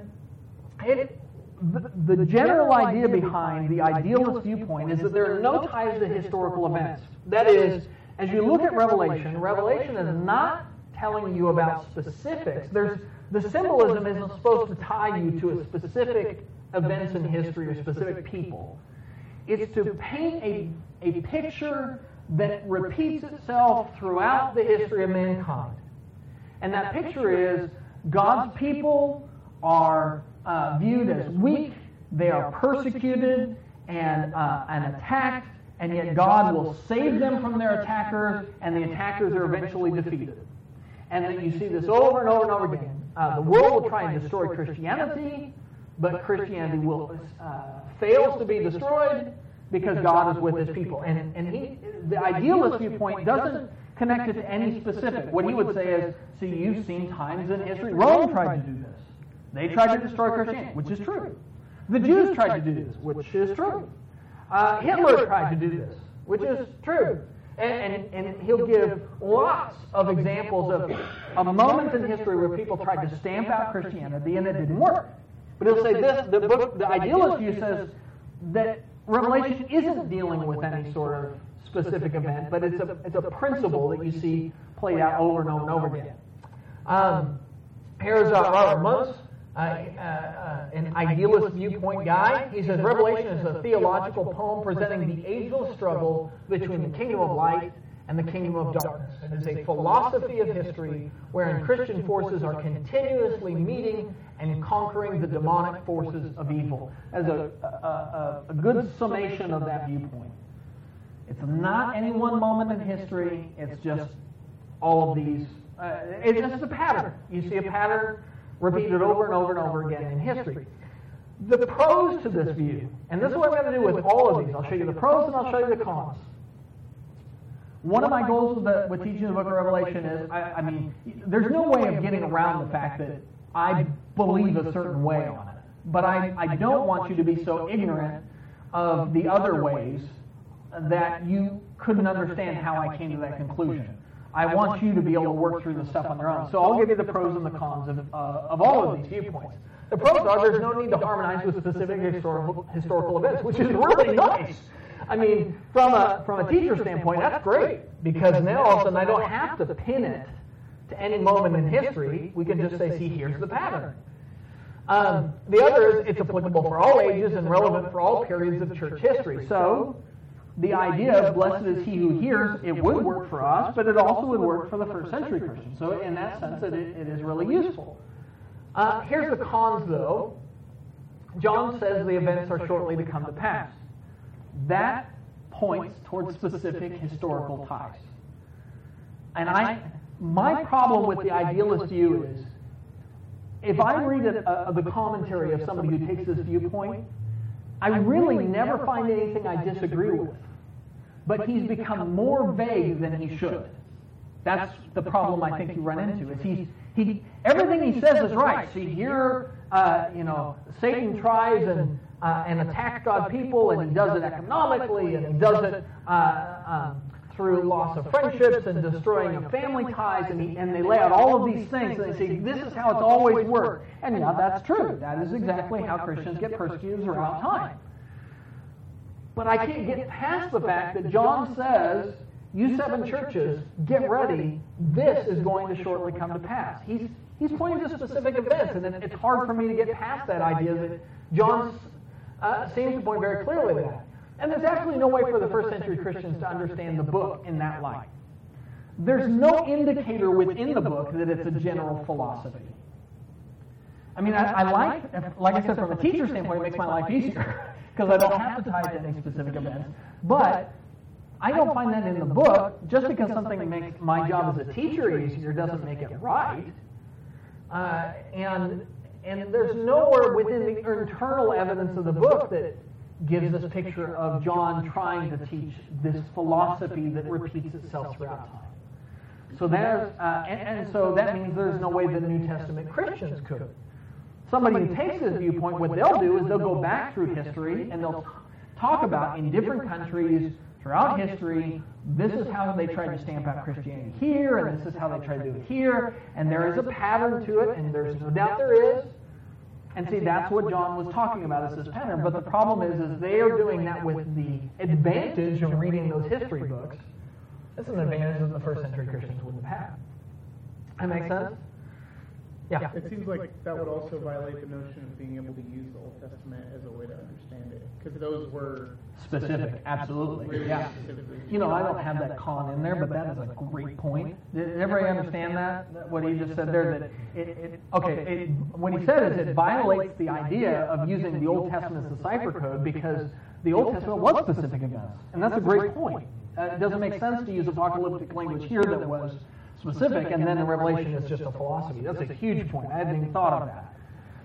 A: it. The, the general idea behind the idealist viewpoint is that there are no ties to historical events. That is, as you look at Revelation, Revelation is not telling you about specifics. There's the symbolism isn't supposed to tie you to a specific events in history or specific people. It's to paint a, a picture that repeats itself throughout the history of mankind. And that picture is God's people are uh, viewed as weak, they are persecuted and, uh, and attacked, and yet God will save them from their attackers, and the attackers are eventually defeated. And that you see this over and over and over again. Uh, the world will try and destroy Christianity, but Christianity will uh, fails to be destroyed because God is with His people. And and he, the idealist viewpoint doesn't connect it to any specific. What he would say is, see, you've seen times in history. Rome tried to do this. They tried to destroy Christianity, which is true. The Jews tried to do this, which is true. Uh, Hitler tried to do this, which is true. And, and, and he'll give lots of examples of, of moments in history where people tried to stamp out Christianity and it didn't work. But he'll say this, the book, the idealist view says that Revelation isn't dealing with any sort of specific event, but it's a, it's a principle that you see played out over and over and over again. Um, here's uh, Robert Muntz. Uh, uh, uh, an idealist viewpoint guy. He says Revelation is a theological poem presenting the ageless struggle between the kingdom of light and the kingdom of darkness. It is a philosophy of history wherein Christian forces are continuously meeting and conquering the demonic forces of evil. As a, a, a, a good summation of that viewpoint. It's not any one moment in history. It's just all of these. Uh, it's just a pattern. You see a pattern repeated over and over and over again in history. The pros to this view, and this is what I'm going to do with all of these. I'll show you the pros and I'll show you the cons. One of my goals with, the, with teaching the book of Revelation is, I, I mean, there's no way of getting around the fact that I believe a certain way on it. But I, I don't want you to be so ignorant of the other ways that you couldn't understand how I came to that conclusion. I want you to be able to work through the stuff on their own. So I'll give you the pros and the cons of, uh, of all of these viewpoints. The pros are there's no need to harmonize with specific historical, historical events, which is really nice. I mean, from a from a teacher standpoint, that's great, because now all of a sudden I don't have to pin it to any moment in history. We can just say, see, here's the pattern. Um, the other is it's applicable for all ages and relevant for all periods of church history. So the idea of blessed is he who hears, it would work for us, but it also would work for the first century Christians. So in that sense, it, it is really useful. Uh, here's the cons, though. John says the events are shortly to come to pass. That points towards specific historical ties. And I, my problem with the idealist view is, if I read a, a, the commentary of somebody who takes this viewpoint, I really never find anything I disagree with. But he's become more vague than he should. That's the problem I think you run into. Is he's he everything he says is right. See, here, uh, you know, Satan tries and uh, and attacks God's people, and he does it economically, and he does it uh, um, through loss of friendships and destroying of family ties, and, he, and they lay out all of these things, and they say, this is how it's always worked. And yeah, that's true. That is exactly how Christians get persecuted throughout time. But I can't get past the fact that John says, you seven churches, get ready, this is going to shortly come to pass. He's, he's pointing to specific events, and it's hard for me to get past that idea that John uh, seems to point very clearly to that. And there's actually no way for the first century Christians to understand the book in that light. There's no indicator within the book that it's a general philosophy. I mean, I, I like, like I said, from a teacher standpoint, it makes my life easier because I don't have to tie it to any specific events. But I don't find that in the book. Just because something makes my job as a teacher easier doesn't make it right. Uh, and and there's nowhere within the internal evidence of the book that gives this picture of John trying to teach this philosophy that repeats itself throughout time. So there's, uh, and, and so that means there's no way the New Testament Christians could. Somebody who takes this viewpoint, what they'll do is they'll go back through history and they'll talk about in different countries throughout history, this is how they tried to stamp out Christianity here, and this is how they tried to do it here, and there is a pattern to it, and there's no doubt there is. And see, that's what John was talking about as this pattern. But the problem is, is they are doing that with the advantage of reading those history books. That's an advantage that the first century Christians wouldn't have had. That makes sense? Yeah.
B: It seems like that would also violate the notion of being able to use the Old Testament as a way to understand it, because those were
A: specific. Absolutely.
B: really
A: Yeah.
B: specifically.
A: You know, I don't have that con in there, but that is a great point. Did everybody understand that? What he just said there? That it, it okay. It, what he said is it violates the idea of using the Old Testament as a cipher code because the Old Testament was specific events, and that's a great point. Uh, it doesn't make sense to use apocalyptic language here that was specific, and then in Revelation it's just a philosophy. That's a huge point. I hadn't even thought of that.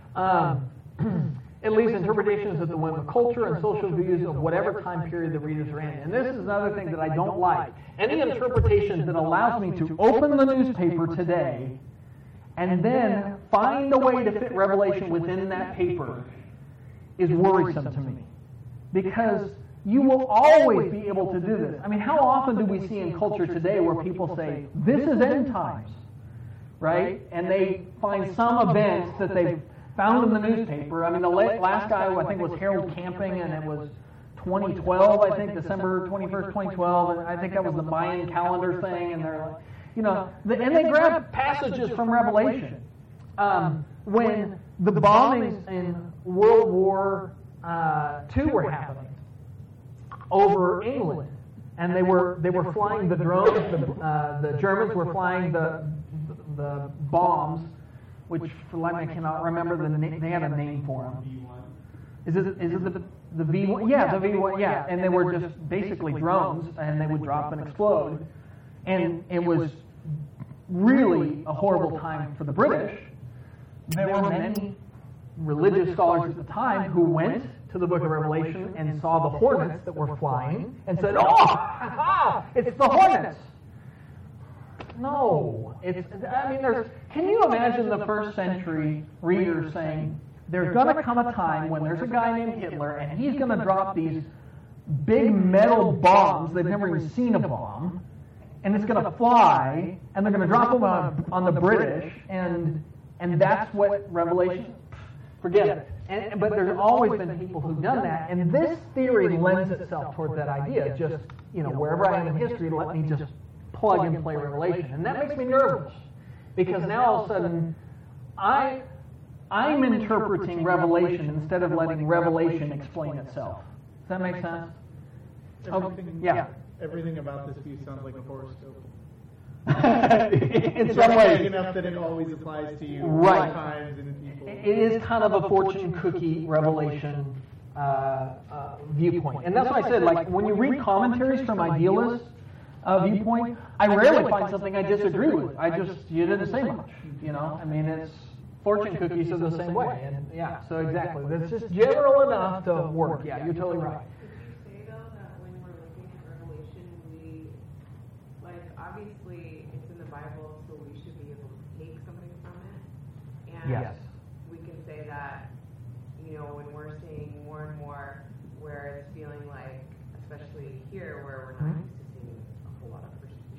A: Um, it leaves interpretations at the whim of culture and social views of whatever time period the readers are in. And this is another thing that I don't like. Any interpretation that allows me to open the newspaper today and then find a way to fit Revelation within that paper is worrisome to me. Because you will always be able to do this. I mean, how often do we see in culture today where people say, this is end times, right? And they find some events that they've found in the newspaper. I mean, the last guy, I think, was Harold Camping, and it was twenty twelve, I think, December twenty-first, twenty twelve, and I think that was the Mayan calendar thing, and they're like, you know, the, and they grab passages from Revelation. Um, when the bombings in World War uh, Two were happening over England, and they were they were flying the drones. The, uh, the Germans were flying the the bombs, which for life I cannot remember the name. They had a name for them.
D: V one.
A: Is it is it the the V one? Yeah, the V one. Yeah, and they were just basically drones, and they would drop and explode, and it was really a horrible time for the British. There were many religious scholars at the time who went to the book of Revelation and saw the hornets that were flying and said, oh, ha, ha, it's the hornets. No. It's, I mean, there's, can you imagine the first century readers saying, there's going to come a time when there's a guy named Hitler and he's going to drop these big metal bombs. They've never even seen a bomb. And it's going to fly, and they're going to drop them on, on the British, and and that's what Revelation, forget it. And, but there's always been people who've done that, and this theory lends itself towards that idea. Just, you know, wherever I am in history, let me just plug and play Revelation. And that makes me nervous, because now all of a sudden, I, I'm interpreting Revelation instead of letting Revelation explain itself. Does that make sense?
B: Everything,
A: yeah.
B: Everything about this view sounds like a horoscope.
A: In
B: It's
A: some
B: vague
A: ways.
B: enough that it always applies to you
A: Right.
B: all times and people.
A: It is kind of a fortune cookie Revelation uh, uh, viewpoint. And that's why I said, like, when you read commentaries from idealist uh, viewpoint, I rarely find something I disagree with. I just, you didn't say much, you know? I mean, it's fortune cookies are the same way. And yeah, so exactly. It's just general enough to work. Yeah, you're totally right.
G: Would you say, though, that when we're looking at Revelation, we, like, obviously it's in the Bible, so we should be able to take something from it. And
A: Yes.
G: we can say that, you know, when we're seeing more and more where it's feeling like, especially here where we're not
A: Mhm.
G: used to seeing a whole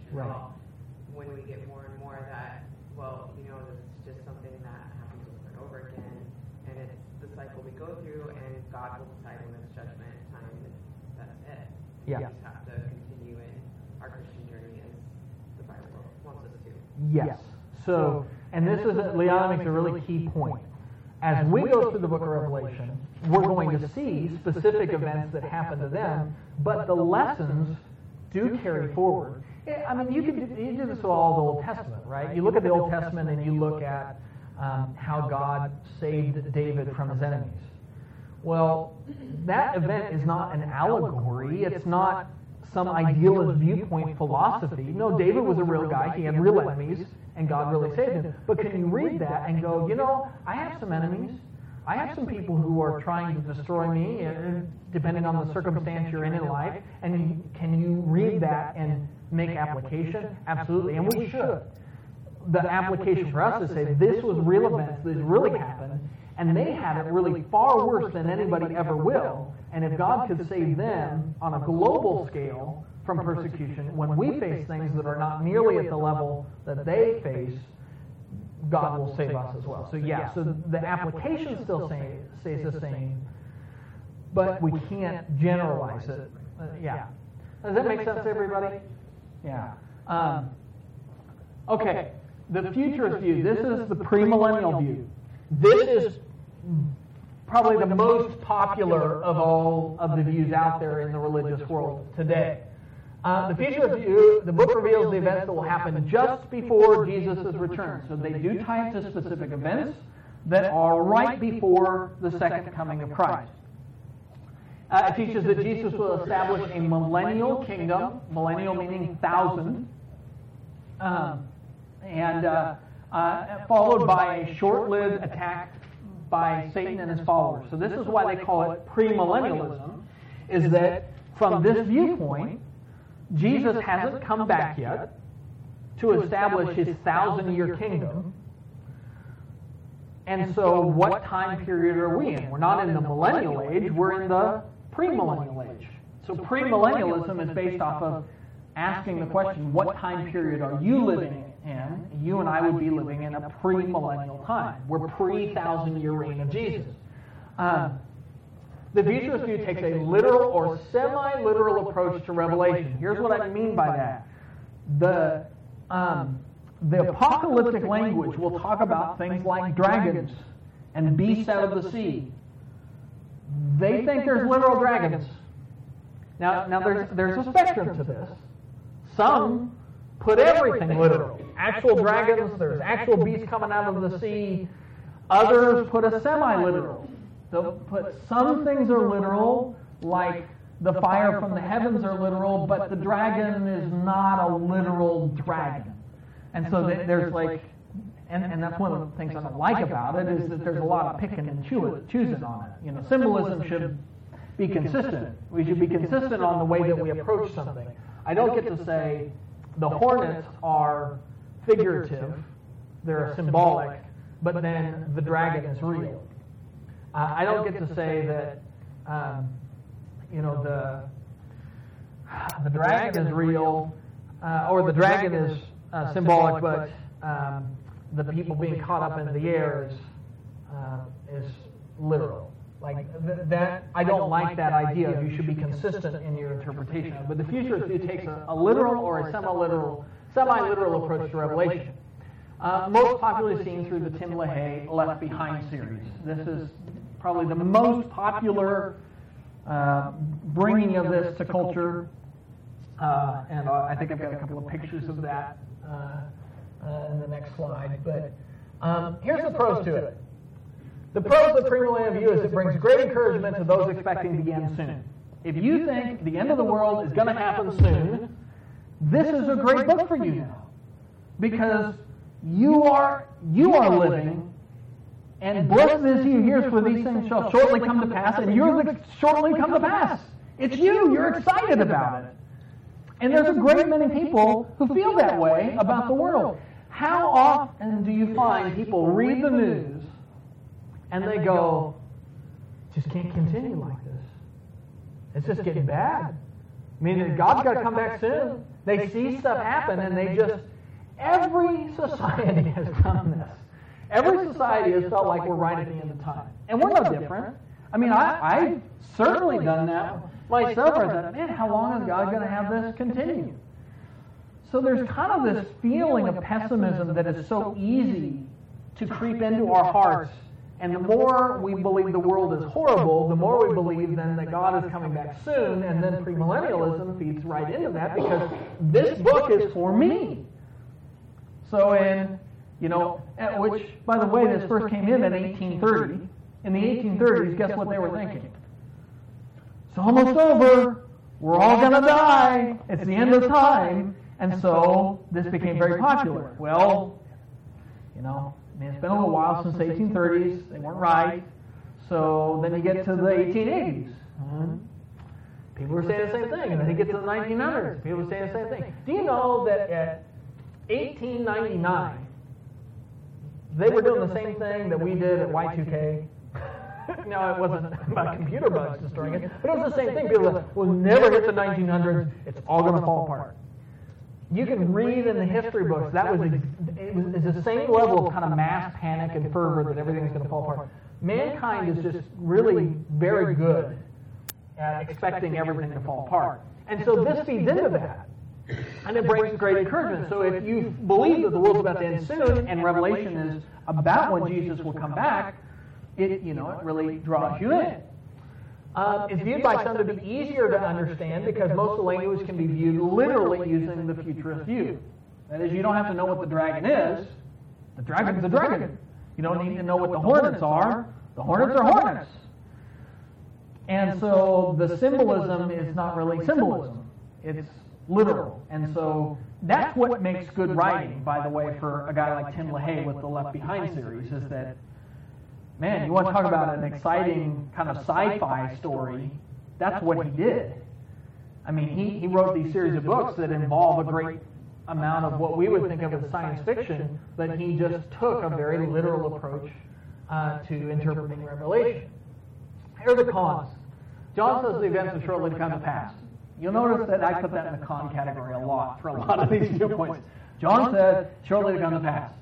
G: You
A: Right.
G: know, when we get more and more that, well, you know, this is just something that happens over and over again, and it's the cycle we go through, and God will decide when it's judgment time, and that's it.
A: Yeah.
G: We just have to continue in our Christian journey as the Bible wants us to.
A: Yes. So, and this is, a, Liana makes a really key point. As we go through the book of Revelation, we're going to see specific events that happen to them, but the lessons do carry forward. I mean, you could do, you do this with all the Old Testament, right? You look at the Old Testament and you look at um, how God saved David from his enemies. Well, that event is not an allegory. It's not some idealist viewpoint philosophy. No, David was a real guy. He had real enemies, and God really saved him. But can you read that and go, you know, I have some enemies. I have some people who are trying to destroy me, and depending on the circumstance you're in in life. And can you read that and make application? Absolutely, and we should. The application for us is say this was real events that really happened, and they had it really far worse than anybody ever will. And if God could save them on a global scale from persecution, when we face things that are not nearly at the level that they face, God will save us as well. So yeah, so the application still say, stays the same, but we can't generalize it. Uh, yeah. Does that make sense to everybody? Yeah. Um, okay, the futurist view. This is the premillennial view. This is probably the most popular of all of the views out there in the religious world today. Uh, the future view, the book reveals the events that will happen just before Jesus' return. So they do tie it to specific events that are right before the second coming of Christ. Uh, it teaches that Jesus will establish a millennial kingdom, millennial meaning thousand, um, and uh, uh, followed by a short-lived attack by Satan and his followers. So this is why they call it premillennialism, is that from this viewpoint, Jesus hasn't come back yet to establish his thousand-year kingdom. And so what time period are we in? We're not in the millennial age, we're in the premillennial age. So premillennialism is based off of asking the question, what time period are you living in? You and I would be living in a premillennial time. We're pre-thousand-year reign of Jesus. Um, The futurist view takes a literal or semi-literal approach to Revelation. Here's what I mean by that. The, um, the apocalyptic language will talk about things like dragons and beasts out of the sea. They think there's literal dragons. Now, now there's, there's a spectrum to this. Some put everything literal. Actual dragons, there's actual beasts coming out of the sea. Others put a semi-literal. They'll put some things are literal, like the fire from the heavens are literal, but the dragon is not a literal dragon. And so there's like, and, and that's one of the things I don't like about it, is that there's a lot of picking and chew- choosing on it. You know, symbolism should be consistent. We should be consistent on the way that we approach something. I don't get to say the hornets are figurative, they're symbolic, but then the dragon is real. Uh, I don't get to say that, um, you know, the the dragon is real, uh, or the dragon is uh, symbolic, but um, the people being caught up in the air is uh, is literal. Like th- that, I don't like that idea. You should be consistent in your interpretation. But the futurist view takes a, a literal or a semi-literal, semi-literal approach to Revelation. Uh, most popularly seen through the Tim LaHaye Left Behind series. This is probably the most popular uh, bringing of this to culture, uh, and uh, I think I've got a couple of pictures of that uh, uh, in the next slide. But um, here's the pros to it. The pros of the premillennial view is it brings great encouragement to those expecting the end soon. If you think the end of the world is going to happen soon, this is a great book for you now, because you are you are living. And blessed is he who hears, for these things shall shortly come to pass, and you're the shortly come to pass. It's you. You're excited about it. And there's a great many people who feel that way about the world. How often do you find people read the news and they go, just can't continue like this. It's just getting bad. I mean, God's got to come back soon. They see stuff happen and they just, every society has done this. Every society has felt like we're right at the end of time. And we're no different. I mean, I, I've certainly done that myself. I thought, man, how long is God going to have this continue? So there's kind of this feeling of pessimism that is so easy to creep into our hearts. And the more we believe the world is horrible, the more we believe then that God is coming back soon, and then premillennialism feeds right into that because this book is for me. So in, you know, which, by the way, this first came in in eighteen thirty. In the eighteen thirties, guess what they were thinking? It's almost over. We're all going to die. It's the end of time. And so this became very popular. Well, you know, I mean, it's been a little while since the eighteen thirties. They weren't right. So then you get to the eighteen eighties. Mm-hmm. People were saying the same thing. And then you get to the nineteen hundreds. People were saying the same thing. Do you know that at eighteen ninety-nine, they were doing the same thing that we did at Y two K? No, it wasn't about computer bugs destroying it, but it was the same thing. People said, we'll never hit the nineteen hundreds. It's all going to fall apart. You can read in the history books, that was, it was it's the same level of kind of mass panic and fervor that everything's going to fall apart. Mankind is just really very good at expecting everything to fall apart. And so this feeds into that. And it brings great encouragement. So if you believe that the world's about to end soon, and Revelation is about when Jesus will come back, it, you know, it really draws you in. Um, it's viewed by some to be easier to understand because most of the language can be viewed literally using the futurist view. That is, you don't have to know what the dragon is. The dragon's the dragon. You don't need to know what the hornets are. The hornets are hornets. And so the symbolism is not really symbolism. It's literal. And so that's what makes good writing, by the way, for a guy like Tim LaHaye with the Left Behind series, is that, man, you want to talk about an exciting kind of sci-fi story, that's what he did. I mean, he, he wrote these series of books that involve a great amount of what we would think of as science fiction, but he just took a very literal approach uh, to interpreting Revelation. Here are the cons. John says the events are shortly to come to pass. You'll notice that I put that in the con category a lot for a lot of these viewpoints. John said, shortly to come to pass.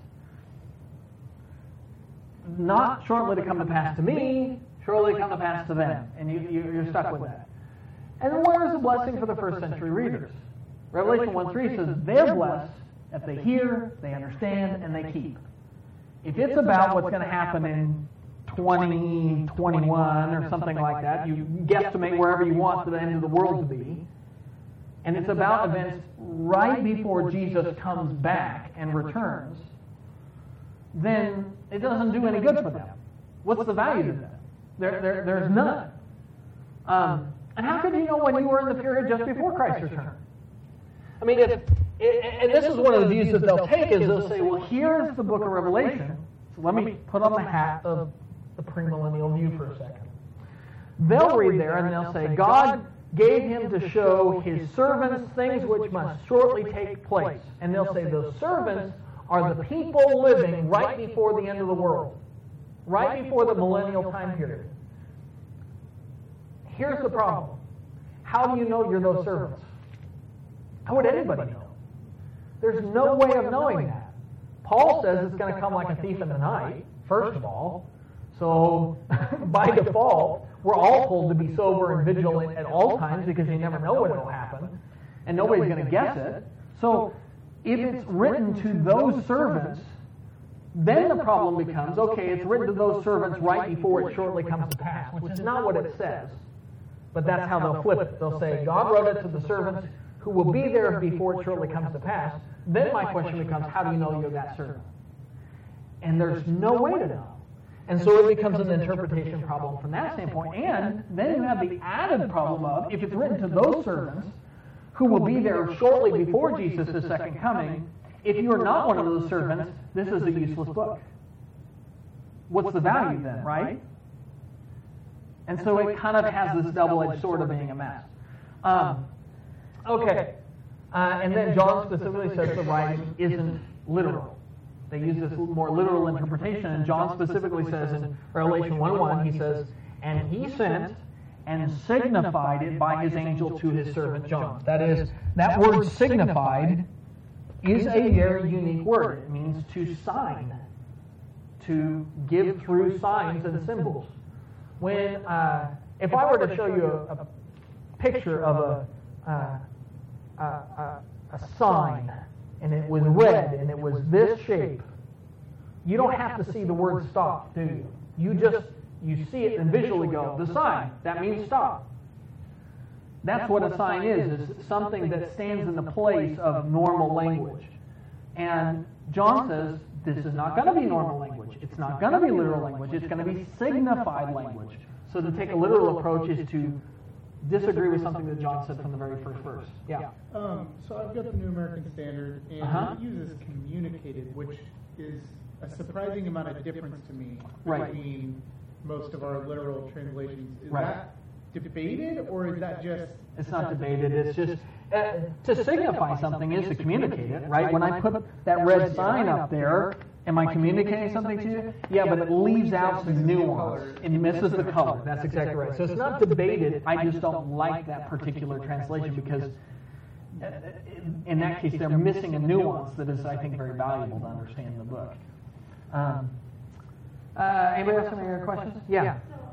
A: Not shortly to come to pass to me, shortly to come to pass to them. And you, you, you're stuck with that. And then where is the blessing for the first century readers? Revelation one three says they're blessed if they hear, they understand, and they keep. If it's about what's going to happen in twenty twenty-one or something like that, you guesstimate wherever you want the end of the world to be, and it's about events right before Jesus comes back and returns, then it doesn't do any good for them. What's the value to them? There, there, there's none. Um, and how could you know when you were in the period just before Christ's return? I mean, if, and this is one of the views that they'll take, is they'll say, well, here's the book of Revelation. So let me put on the hat of the premillennial view for a second. They'll read there and they'll say, God gave him to show his servants things which must shortly take place. And they'll say those servants are the people living right before the end of the world, right before the millennial time period. Here's the problem. How do you know you're those servants? How would anybody know? There's no way of knowing that. Paul says it's going to come like a thief in the night, first of all. So, by default, we're all told to be sober and vigilant at all times because you never know when it will happen, and nobody's going to guess it. So, if it's written to those servants, then the problem becomes, okay, it's written to those servants right before it shortly comes to pass, which is not what it says. But that's how they'll flip it. They'll say, God wrote it to the servants who will be there before it shortly comes to pass. Then my question becomes, how do you know you're that servant? And there's no way to know. And so it becomes an interpretation problem from that standpoint. And then you have the added problem of, if it's written to those servants who will be there shortly before Jesus' second coming, if you are not one of those servants, this is a useless book. What's the value then, right? And so it kind of has this double-edged sword of being a mess. Um, okay. Uh, and then John specifically says the writing isn't literal. They use this more literal interpretation, and John specifically says in Revelation one one, he says, and he sent and signified it by his angel to his servant John. That is, that word signified is a very unique word. It means to sign, to give through signs and symbols. When, uh, if I were to show you a, a picture of a, uh, a, a, a sign, and it was red, and it was this shape, you don't have to see the word stop, do you? You just, you see it and visually go, the sign, that means stop. That's what a sign is, is something that stands in the place of normal language. And John says, this is not going to be normal language. It's not going to be literal language. It's going to be signified language. So to take a literal approach is to disagree with something that John said from the very first verse. Yeah.
B: Um, so I've got the New American Standard, and
A: Uh-huh.
B: it uses communicated, which is a surprising amount of difference to me
A: Right.
B: between most of our literal translations. Is
A: Right.
B: that debated, or is that just...
A: It's not debated. It's just uh, to signify something is to communicate it, right? When I put that red sign up there, am I communicating something to you? Yeah, but it leaves out the nuance. It misses the color. That's exactly right. So it's not debated. I just don't like that particular translation because uh, in that case they're missing a nuance that is, I think, very valuable to understand the book. Um, uh, anybody else have any other questions? Yeah.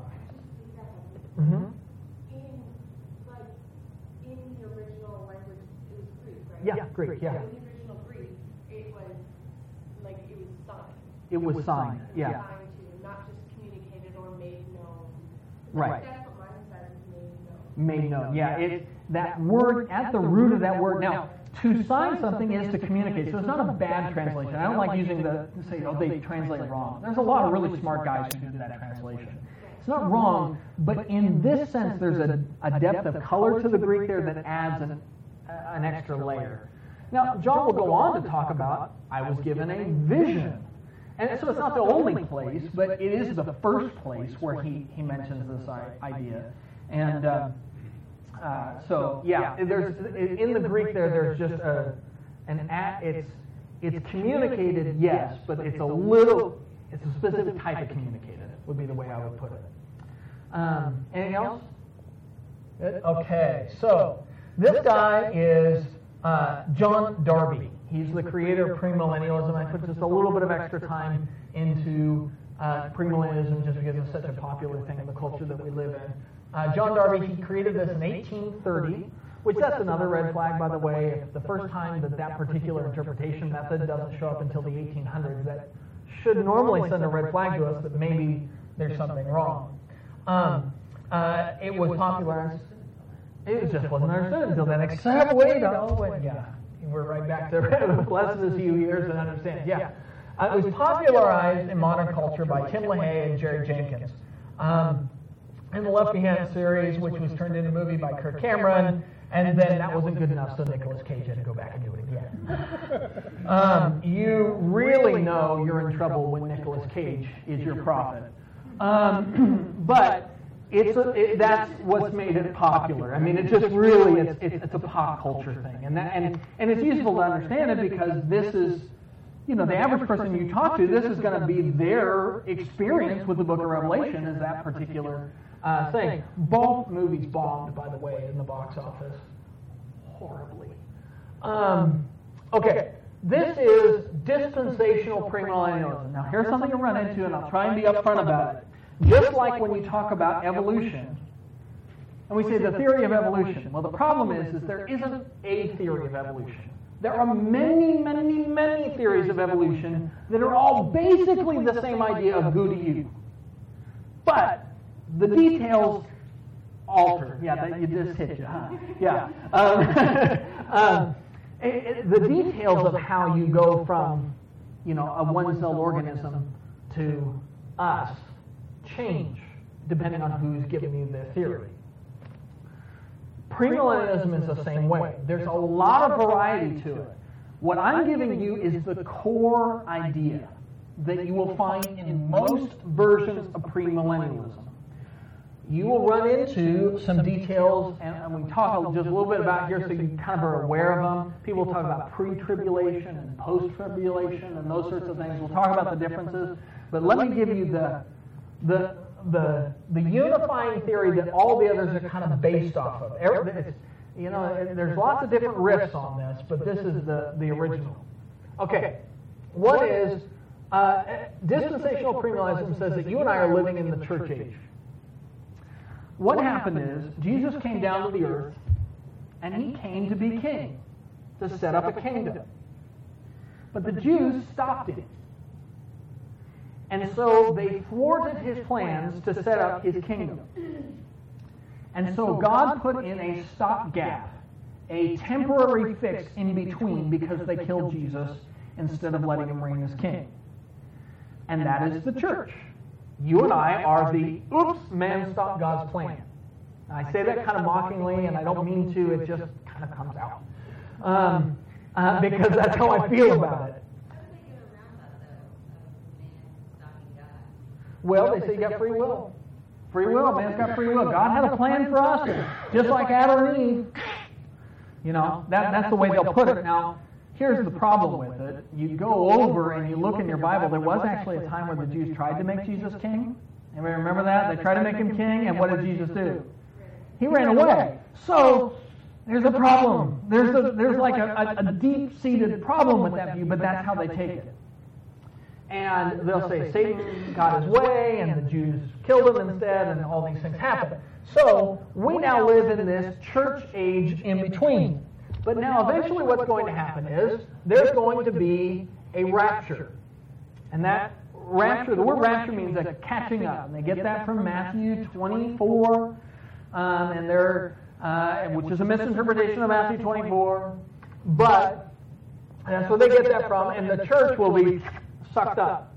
A: Mm-hmm.
H: In, like, in the original language, it was Greek, right?
A: Yeah, Greek, yeah.
H: In the original Greek, it was, like, it was signed.
A: It was signed,
H: It was
A: yeah.
H: signed to, not just communicated or made known.
A: Right.
H: That's what mine says, is made known.
A: Made known, yeah. It, that word, at the root of that word, now, to sign something is to communicate, so it's not a bad translation. I don't like using the, say, oh, they translate it wrong. There's a lot of really smart guys who do that translation. It's not wrong, but in this sense, there's a, a depth of color to the Greek there that adds an, an extra layer. Now, John will go on to talk about, I was given a vision. And so it's not the only place, but it is the first place where he, he mentions this idea. And uh, uh, so, yeah, there's in the Greek there, there's just a, an at, it's it's communicated, yes, but it's a little, it's a specific type of communicated, would be the way I would put it. Um, anything else? Good. Okay, so this guy is uh, John Darby. He's the creator of premillennialism. I put just a little bit of extra time into uh, premillennialism just because it's such a popular thing in the culture that we live in. Uh, John Darby, he created this in eighteen thirty, which that's another red flag, by the way. If the first time that that particular interpretation method doesn't show up until the eighteen hundreds, that should normally send a red flag to us that maybe there's something wrong. Um, uh, it was popularized. It just wasn't understood until then. Except, wait, oh, wait, yeah. We're right back to blessed is he who hears and understands. Yeah. Uh, it was popularized in modern culture by Tim LaHaye and Jerry Jenkins. Um, in the Left Behind series, which was turned into a movie by Kirk Cameron, and then that wasn't good enough, so Nicolas Cage had to go back and do it again. Um, you really know you're in trouble when Nicolas Cage is your prophet. Um, but it's a, it, that's what's made it popular. I mean, it just really, it's, it's, it's a pop culture thing. And, that, and, and it's useful to understand it because this is, you know, the average person you talk to, this is going to be their experience with the book of Revelation is that particular uh, thing. Both movies bombed, by the way, in the box office. Horribly. Um, okay, this is dispensational premillennialism. Now, here's something to run into, and I'll try and be upfront about it. Just like when you talk about evolution, and we say the theory of evolution. Well, the problem is, is there isn't a theory of evolution. There are many, many, many theories of evolution that are all basically the same idea of goo to you. But the details alter. Yeah, that you just hit you, huh? Yeah. Um, um, it, it, the details of how you go from, you know, a one-celled organism to us change depending on who's giving you the theory. Premillennialism is the same way. There's a lot of variety to it. What I'm giving you is the core idea that you will find in most versions of premillennialism. You will run into some details, and, and we talk just a little bit about here so you kind of are aware of them. People talk about pre-tribulation and post-tribulation and those sorts of things. We'll talk about the differences. But let me give you the, the, the the unifying theory that all the others are kind of based off of. Every- it's- You know, there's lots of different riffs on this, but this is the, the original. Okay, one is uh, dispensational premillennialism says that you and I are living in the church age. What happened is Jesus came down to the earth, and he came to be king, to set up a kingdom. But the Jews stopped him. And so they thwarted his plans to set up his kingdom. And so God put in a stopgap, a temporary fix in between because they killed Jesus instead of letting him reign as king. And that is the church. You and I are the, oops, man stopped God's plan. I say that kind of mockingly, and I don't mean to, it just kind of comes out. Um, uh, because that's how I feel about it.
I: How do they get around that, though, of man stopping God?
A: Well, they say you got free will. Free will, man's got free will. God had a plan for us, just like Adam and Eve. You know, that, that's the way they'll put it. Now, here's the problem with it. You go over and you look in your Bible, there was actually a time where the Jews tried to make Jesus king. Anybody remember that? They tried to make him king, and what did Jesus do? He ran away. So, there's a problem. There's a, there's like a, a, a deep-seated problem with that view, but that's how they take it. And they'll say Satan got his way, and the Jews killed him instead, and all these things happen. So we now live in this church age in between. But now eventually what's going to happen is there's going to be a rapture. And that rapture, the word rapture means a catching up. And they get that from Matthew twenty-four, um, and they're, uh, which is a misinterpretation of Matthew twenty-four. But that's where they get that from, and the church will be sucked up.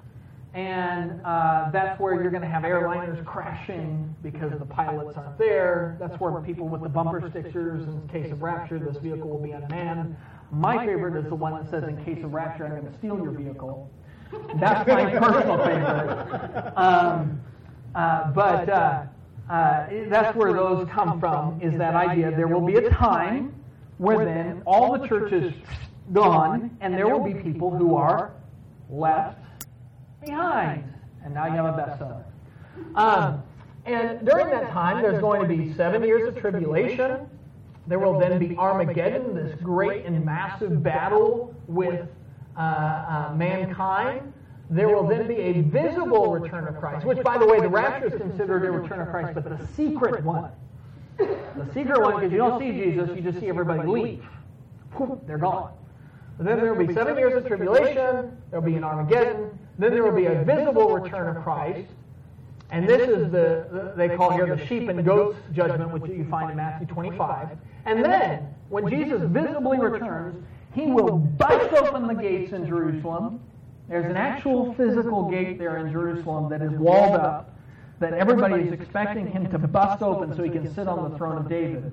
A: And uh, that's where you're going to have airliners crashing because the pilots aren't there. That's where people with the bumper stickers, in case of rapture, this vehicle will be unmanned. My favorite is the one that says, in case of rapture, I'm going to steal your vehicle. That's my personal favorite. Um, uh, but uh, uh, that's where those come from, is that idea. There will be a time where then all the church is gone, and there will be people who are left behind. And now you have a bestseller. Um, and during that time, there's going to be seven years of tribulation. There will then be Armageddon, this great and massive battle with uh, uh, mankind. There will then be a visible return of Christ, which, by the way, the rapture is considered a return of Christ, but the secret one. The secret one, because you don't see Jesus, you just see everybody leave. They're gone. But then there will be seven years of tribulation, there will be an Armageddon, then there will be a visible return of Christ, and this is the, the, they call here the sheep and goats judgment, which you find in Matthew twenty-five. And then, when Jesus visibly returns, he will bust open the gates in Jerusalem. There's an actual physical gate there in Jerusalem that is walled up, that everybody is expecting him to bust open so he can sit on the throne of David.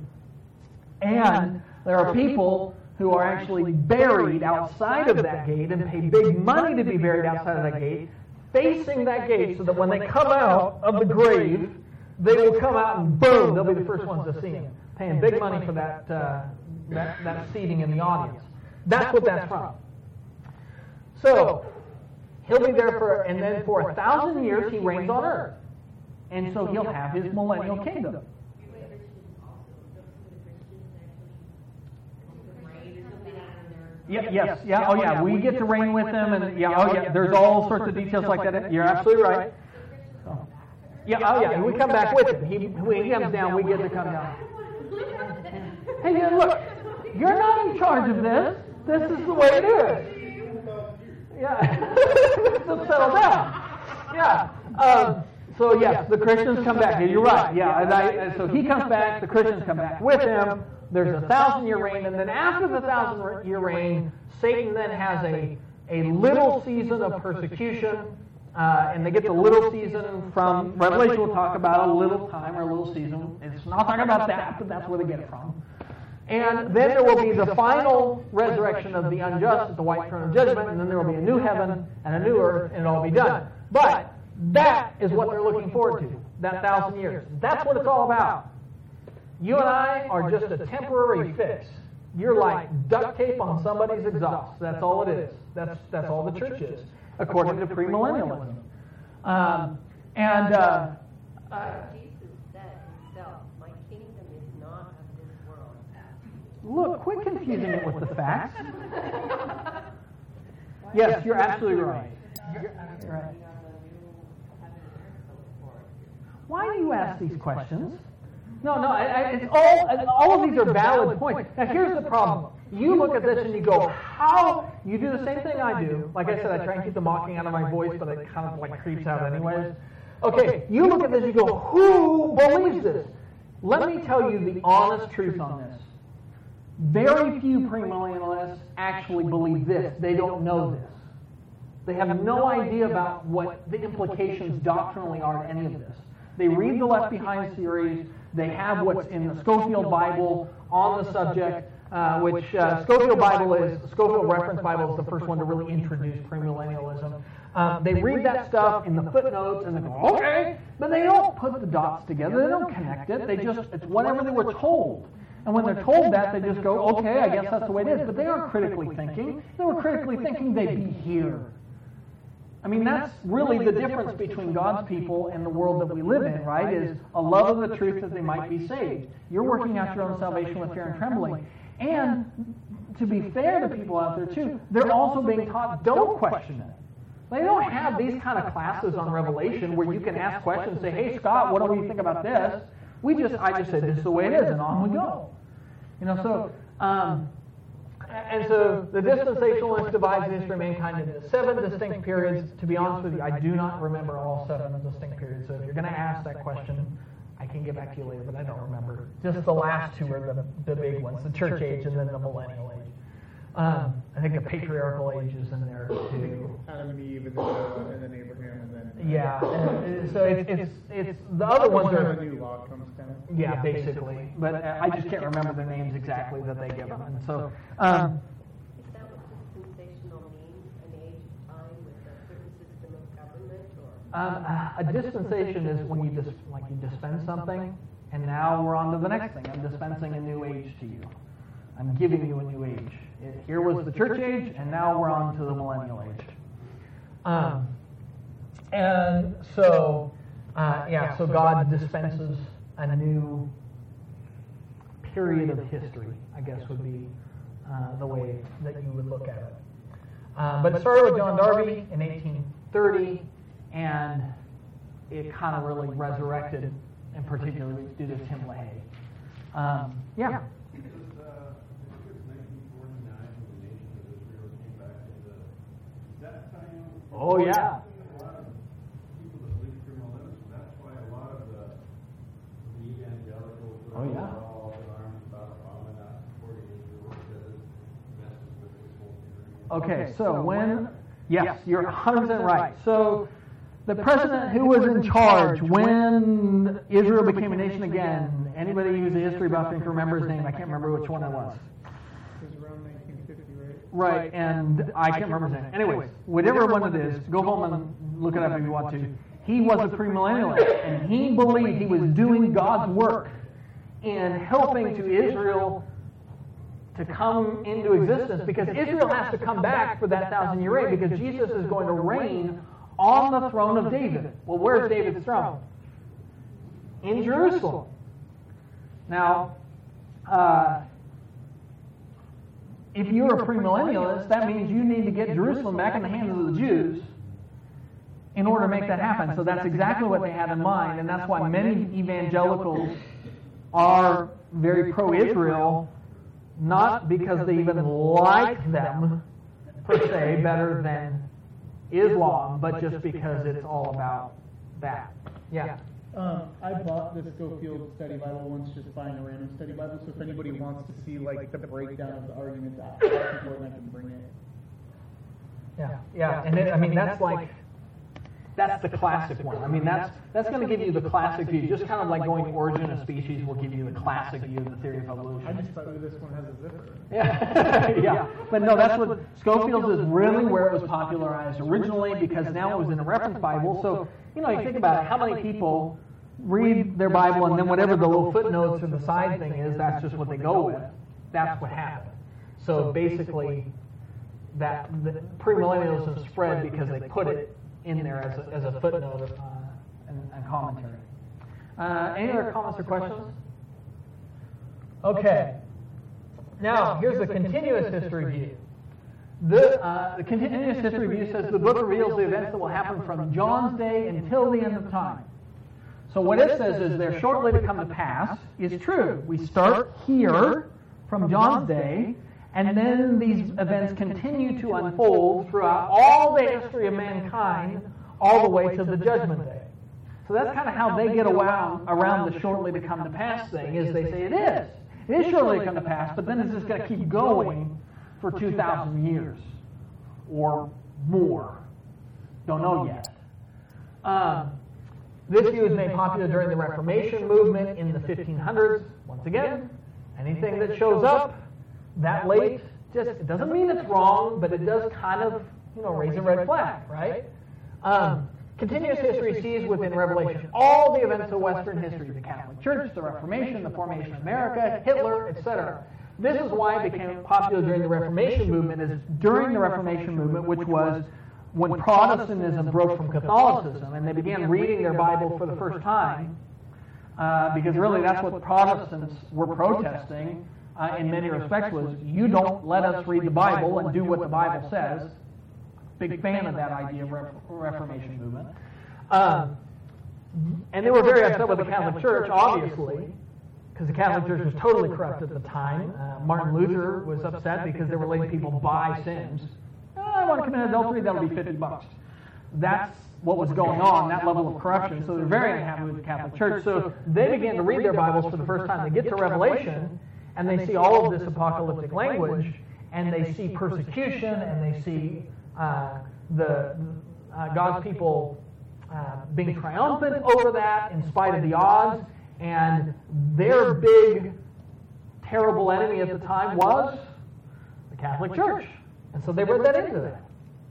A: And there are people who are actually buried outside of that gate and pay big money to be buried outside of that gate, facing that gate so that when they come out of the grave, they will come out and boom, they'll be the first ones to see him, paying big money for that, uh, that, that seating in the audience. That's what that's from. So, he'll be there for, and then for a thousand years he reigns on earth. And so he'll have his millennial kingdom. Yeah, yes, yeah, oh yeah, we get to reign with them, and yeah, oh yeah, there's all sorts of details like that. You're absolutely right. So, yeah, oh yeah, we come back with him. He, when he comes down, we get to come down. Hey, yeah, look, you're not in charge of this. This is the way it is. Yeah, so settle down. Yeah. Um, so yes, the Christians come back. You're right. Yeah, and, I, and so he comes back. The Christians come back with him. There's a thousand-year reign, and then after the thousand-year reign, Satan then has a, a little season of persecution, uh, and they get the little season from Revelation. We'll talk about a little time or a little season. It's not talking about that, but that's where they get it from. And then there will be the final resurrection of the unjust at the white throne of judgment, and then there will be a new heaven and a new earth, and it'll all be done. But that is what they're looking forward to, that thousand years. That's what it's all about. You and I are just a temporary fix. You're like duct tape on somebody's exhaust. That's all it is. That's that's all the church is, according to premillennialism. Um, And uh, uh,
C: Jesus said himself, my kingdom is not of this world.
A: look, quit confusing it with the facts. Yes, you're absolutely right. You're absolutely right. Why do you ask these questions? No, no, I, I, it's all, all of these are valid points. Now, here's the problem. You look at this and you go, how? You do the same thing I do. Like I said, I try and keep the mocking out of my voice, but it kind of like creeps out anyways. Okay, you look at this and you go, who believes this? Let me tell you the honest truth on this. Very few premillennialists actually believe this. They don't know this. They have no idea about what the implications doctrinally are to any of this. They read the Left Behind series. They have what's in the Scofield Bible on the subject, uh, which uh, Scofield Bible is, Scofield Reference Bible is the first one to really introduce premillennialism. Um, they read that stuff in the footnotes and they go, okay, but they don't put the dots together. They don't connect it. They just, it's whatever they were told. And when they're told that, they just go, okay, I guess that's the way it is. But they aren't critically thinking. They were critically thinking they'd be here. I mean, that's really the difference between God's people and the world that we live in, right? Is a love of the truth that they might be saved. You're working out your own salvation with fear and trembling. And to be fair to people out there, too, they're also being taught, don't question it. They don't have these kind of classes on Revelation where you can ask questions and say, hey, Scott, what do you think about this? We just, I just said, this is the way it is, and on we go. You know, so, um, and so the dispensationalist divides the history of mankind into seven distinct periods. To be honest with you, I do not remember all seven distinct periods. So if you're going to ask that question, I can get back to you later, but I don't remember. Just the last two are the, the big ones, the church age and then the millennial age. Um, I think the patriarchal age is in there too.
B: Adam and Eve, and then, uh, and then Abraham, and then...
A: Yeah, and so it's, it's, it's the other ones are...
B: The new law comes down.
A: Yeah, basically. But uh, I just can't remember their names exactly that they give them. And so... Um,
C: Is that what dispensational means? An age of time with a certain system of government, or?
A: Um, a dispensation is when you dis- like you dispense something, and now we're on to the next thing. I'm dispensing a new age to you. I'm giving you a new age. It, here was the church age, and now we're on to the millennial age. Um, and so, uh, yeah, so God dispenses a new period of history, I guess would be uh, the way that you would look at it. Uh, but it started with John Darby in eighteen thirty, and it kind of really resurrected, and particularly due to Tim LaHaye. Um, yeah.
D: It was, uh, I think it was nineteen forty-nine when the nation of Israel came back into, is that time?
A: Oh, yeah.
D: A lot of people that believe premillennialism, that's why a lot of the, the evangelicals
A: Oh, yeah.
D: are all up in arms about Obama not supporting Israel because it messes with this whole theory.
A: Okay, so when, yes, you're one hundred percent right. So the president who was in charge when Israel became a nation again, anybody who's a history buff can remember his name. I can't remember which one it was.
B: It was around nineteen fifty, right?
A: Right, and I can't remember his name. Anyways, whatever one it is, go home and look it up if you want to. He was a premillennialist, and he believed he was doing God's work in helping to Israel to come into existence, because Israel has to come back for that thousand year reign, because Jesus is going to reign on the throne of David. Well, where's David's throne? In Jerusalem. Now, uh, if you're a premillennialist, that means you need to get Jerusalem back in the hands of the Jews in order to make that happen. So that's exactly what they have in mind, and that's why many evangelicals are very pro-Israel, not because they even like them, per se, better than Islam, but just because it's all about that. Yeah.
B: Um, I bought the Scofield Study Bible once, just buying a random study Bible. So if anybody wants to see like the breakdown of the arguments after that, I can bring it.
A: Yeah, yeah, and it, I mean that's like that's the classic one. I mean that's that's going to give you the classic view, just kind of like going to Origin of Species will give you the classic view of the theory of evolution.
B: I just thought this one has a zipper.
A: Yeah, yeah, but no, that's what Scofield's is really where it was popularized originally, because now it was in a reference Bible. So you know, you think about it, how many people read their Bible and then whatever the little footnotes or the side thing is, that's just what they go with. That's what happened. So basically, that the premillennialism spread because they put it in there as a, as a footnote, uh, commentary. Uh, any other comments or questions? Okay. Now, here's the continuous history view. The, uh, the continuous history view says the book reveals the events that will happen from John's day until the end of time. So what it says is they're shortly to come to pass is true. We start here from John's day, and then these events continue to unfold throughout all the history of mankind, all the way to the judgment day. So that's kind of how they get around, around the shortly to come to pass thing, is they say it is. It is shortly to come to pass, but then it's just going to keep going for two thousand years or more. Don't know yet. Um, this view was made popular during the Reformation movement in the fifteen hundreds. Once again, anything that shows up that late, just it doesn't mean it's wrong, but it does kind of, you know, raise a red flag, right? Um, continuous history sees within Revelation all the events of Western history, the Catholic Church, the Reformation, the formation of America, Hitler, et cetera. This is why it became popular during the Reformation movement, is during the Reformation movement, which was when Protestantism broke from Catholicism, and they began reading their Bible for the first time, uh, because really that's what Protestants were protesting uh, in many respects was, you don't let us read the Bible and do what the Bible says. Big fan of that idea of Re- Reformation movement. Um, and they were very upset with the Catholic Church, obviously, because the Catholic Church was totally corrupt at the time. Uh, Martin Luther was upset because they were letting people buy sins. Oh, I want to commit adultery, that'll be fifty bucks. That's what was going on, that level of corruption. So they're very unhappy with the Catholic Church. So they began to read their Bibles for the first time. They get to Revelation, and they see all of this apocalyptic language, and they see persecution, and they see uh, the uh, God's people uh, being triumphant over that in spite of the odds. And their big, terrible enemy at the time was the Catholic Church. And so they read that into that.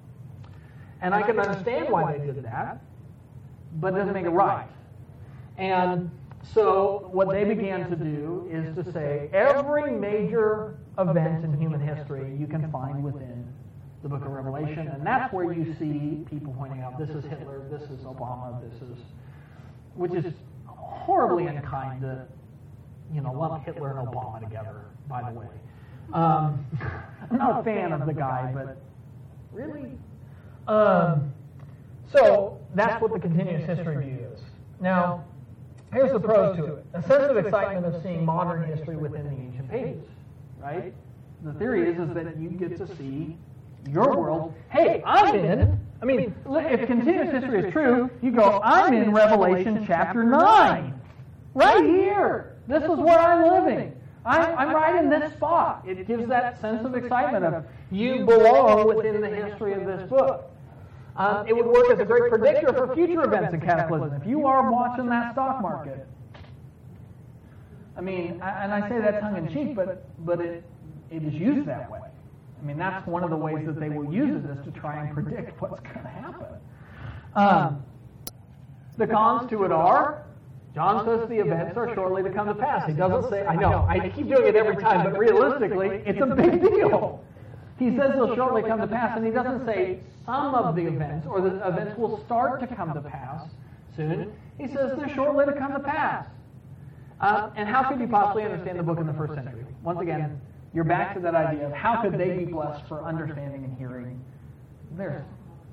A: And I can understand why they did that, but it doesn't make it right. And so what they began to do is to say every major event in human history you can find within the book of Revelation. And that's where you see people pointing out, this is Hitler, this is Obama, this is, which is horribly unkind to, you know, lump Hitler and Obama together, by the way. Um, I'm not a fan of the guy, but really? Um, so that's what the continuous history view is. Now, here's the pros to it. A sense of excitement of seeing modern history within the ancient pages, right? The theory is, is that you get to see your world. Hey, I'm in. I mean, if continuous history is true, you go, I'm in Revelation chapter nine. Right here. This is where I'm living. I'm, I'm right in this spot. It gives that sense of excitement of you belong within the history of this book. Um, it would work as a great predictor for future events in cataclysm. If you are watching that stock market, I mean, and I say that tongue-in-cheek, but, but it, it is used that way. I mean, that's one of the ways that they will use it, is to try and predict what's going to happen. Um, the cons to it are, John says the events are shortly to come to pass. He doesn't say, I know, I keep doing it every time, but realistically, it's a big deal. He says they'll shortly come to pass, and he doesn't say some of the events, or the events will start to come to pass soon. He says they're shortly to come to pass. Uh, and how could you possibly understand the book in the first century? Once again, you're back to that idea of how could they be blessed for understanding and hearing theirs.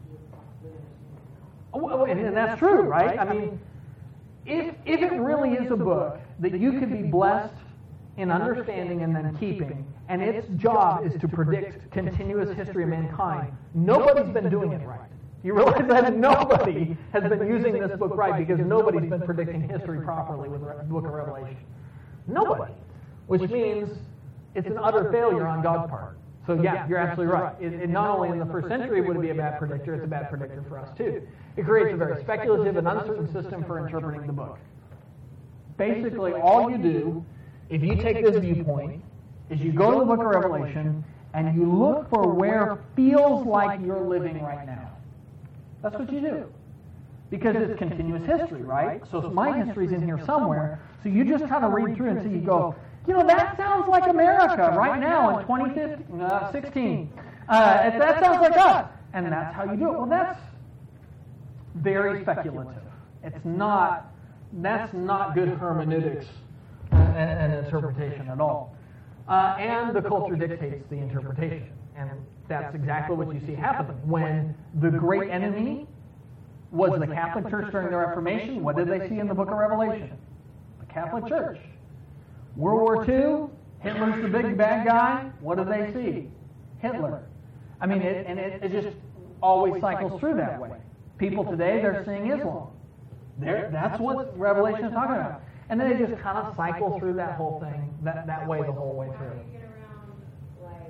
A: Oh, and that's true, right? I mean, if, if it really is a book that you could be blessed in understanding and then keeping, and its job is to predict continuous history of mankind, nobody's been doing it right. You realize that nobody has been using this book right, because nobody's been predicting history properly with the book of Revelation. Nobody. Which means it's an utter failure on God's part. So yeah, you're absolutely right. It, it not only in the first century would it be a bad predictor, it's a bad predictor for us too. It creates a very speculative and uncertain system for interpreting the book. Basically, all you do, if you take this viewpoint, is you go to the book of Revelation and you look for where it feels like you're living right now. That's what you do. Because it's continuous history, right? So my history's in here somewhere. So you just kind of read through and see, you go, you know, that sounds like America right now in twenty sixteen. Uh, that sounds like us. And that's how you do it. Well, that's very speculative. It's not, that's not good hermeneutics and, and interpretation at all. Uh, and the culture dictates the interpretation. And that's exactly what you see happening. When the great enemy was the Catholic Church during the Reformation, what did they see in the book of Revelation? The Catholic Church. World War Two, Hitler's the big bad guy. What do they see? Hitler. I mean, it, and it, it just always cycles through that way. People today, they're seeing Islam. They're, that's what Revelation is talking about. And then they just kind of cycle through that whole thing, that, that way the whole way
G: How do
A: through.
G: you get around, like,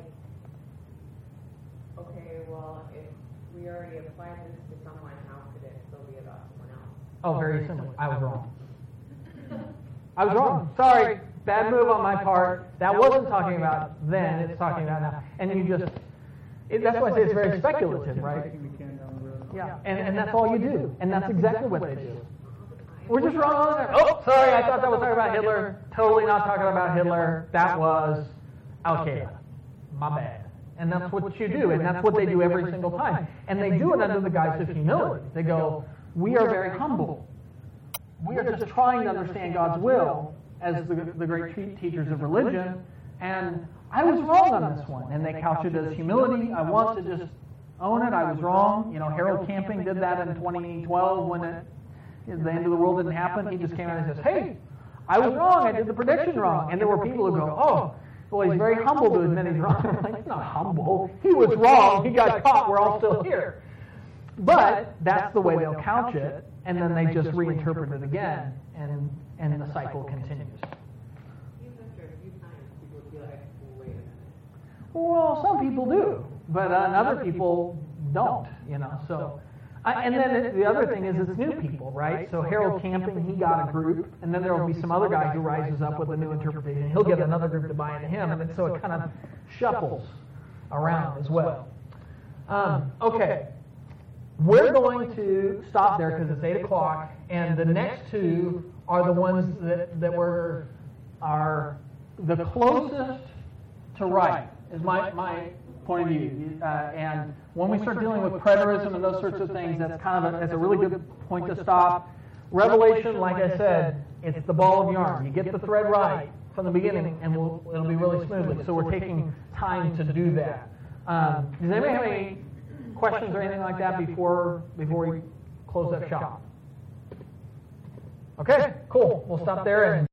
G: okay, well, if we already applied this to someone, how could it still be about someone else?
A: Oh, very simple. I was wrong. I was wrong. Sorry. Bad move on my part. That wasn't talking about then. It's talking about now. And you just, it, that's why I say it's very speculative, right?
B: Kicking the can down the road.
A: Yeah. And, and that's all you do. And that's exactly what they do. We're just wrong on there. Oh, sorry. I thought that was talking about Hitler. Totally not talking about Hitler. That was Al-Qaeda. My bad. And that's what you do. And that's what they do every single time. And they do it under the guise of humility. They go, we are very humble. We are just trying to understand God's will as the, the great te- teachers of religion, and I was wrong on this one. And they couch it as humility. I want to just own it. I was wrong. You know, Harold Camping did that in twenty twelve when it, the end of the world didn't happen. He just came out and says, hey, I was wrong. I did the prediction wrong. And there were people who go, oh, well, he's very humble to admit he's wrong. I'm like, he's not humble. He was wrong. He got caught. We're all still here. But that's the way they'll couch it, and then they just reinterpret it again, and and the cycle continues.
G: Even after a few times, people would be like, wait a minute.
A: Well, some people do, but uh, other people don't, you know. So, I, and then it, the other thing is it's new people, right? So Harold Camping, he got a group, and then there will be some other guy who rises up with a new interpretation. He'll get another group to buy into him, and so it kind of shuffles around as well. Um, okay. We're going to stop there because it's eight o'clock, and the next two are the ones that, that were are the closest to right, is my, my point of view. Uh, and when we start dealing with preterism and those sorts of things, that's kind of a, that's a really good point to stop. Revelation, like I said, it's the ball of yarn. You get the thread right from the beginning, and we'll, it'll be really smoothly. So we're taking time to do that. Um, does anybody have any questions or anything like that before before we close up shop? Okay, cool. We'll stop there and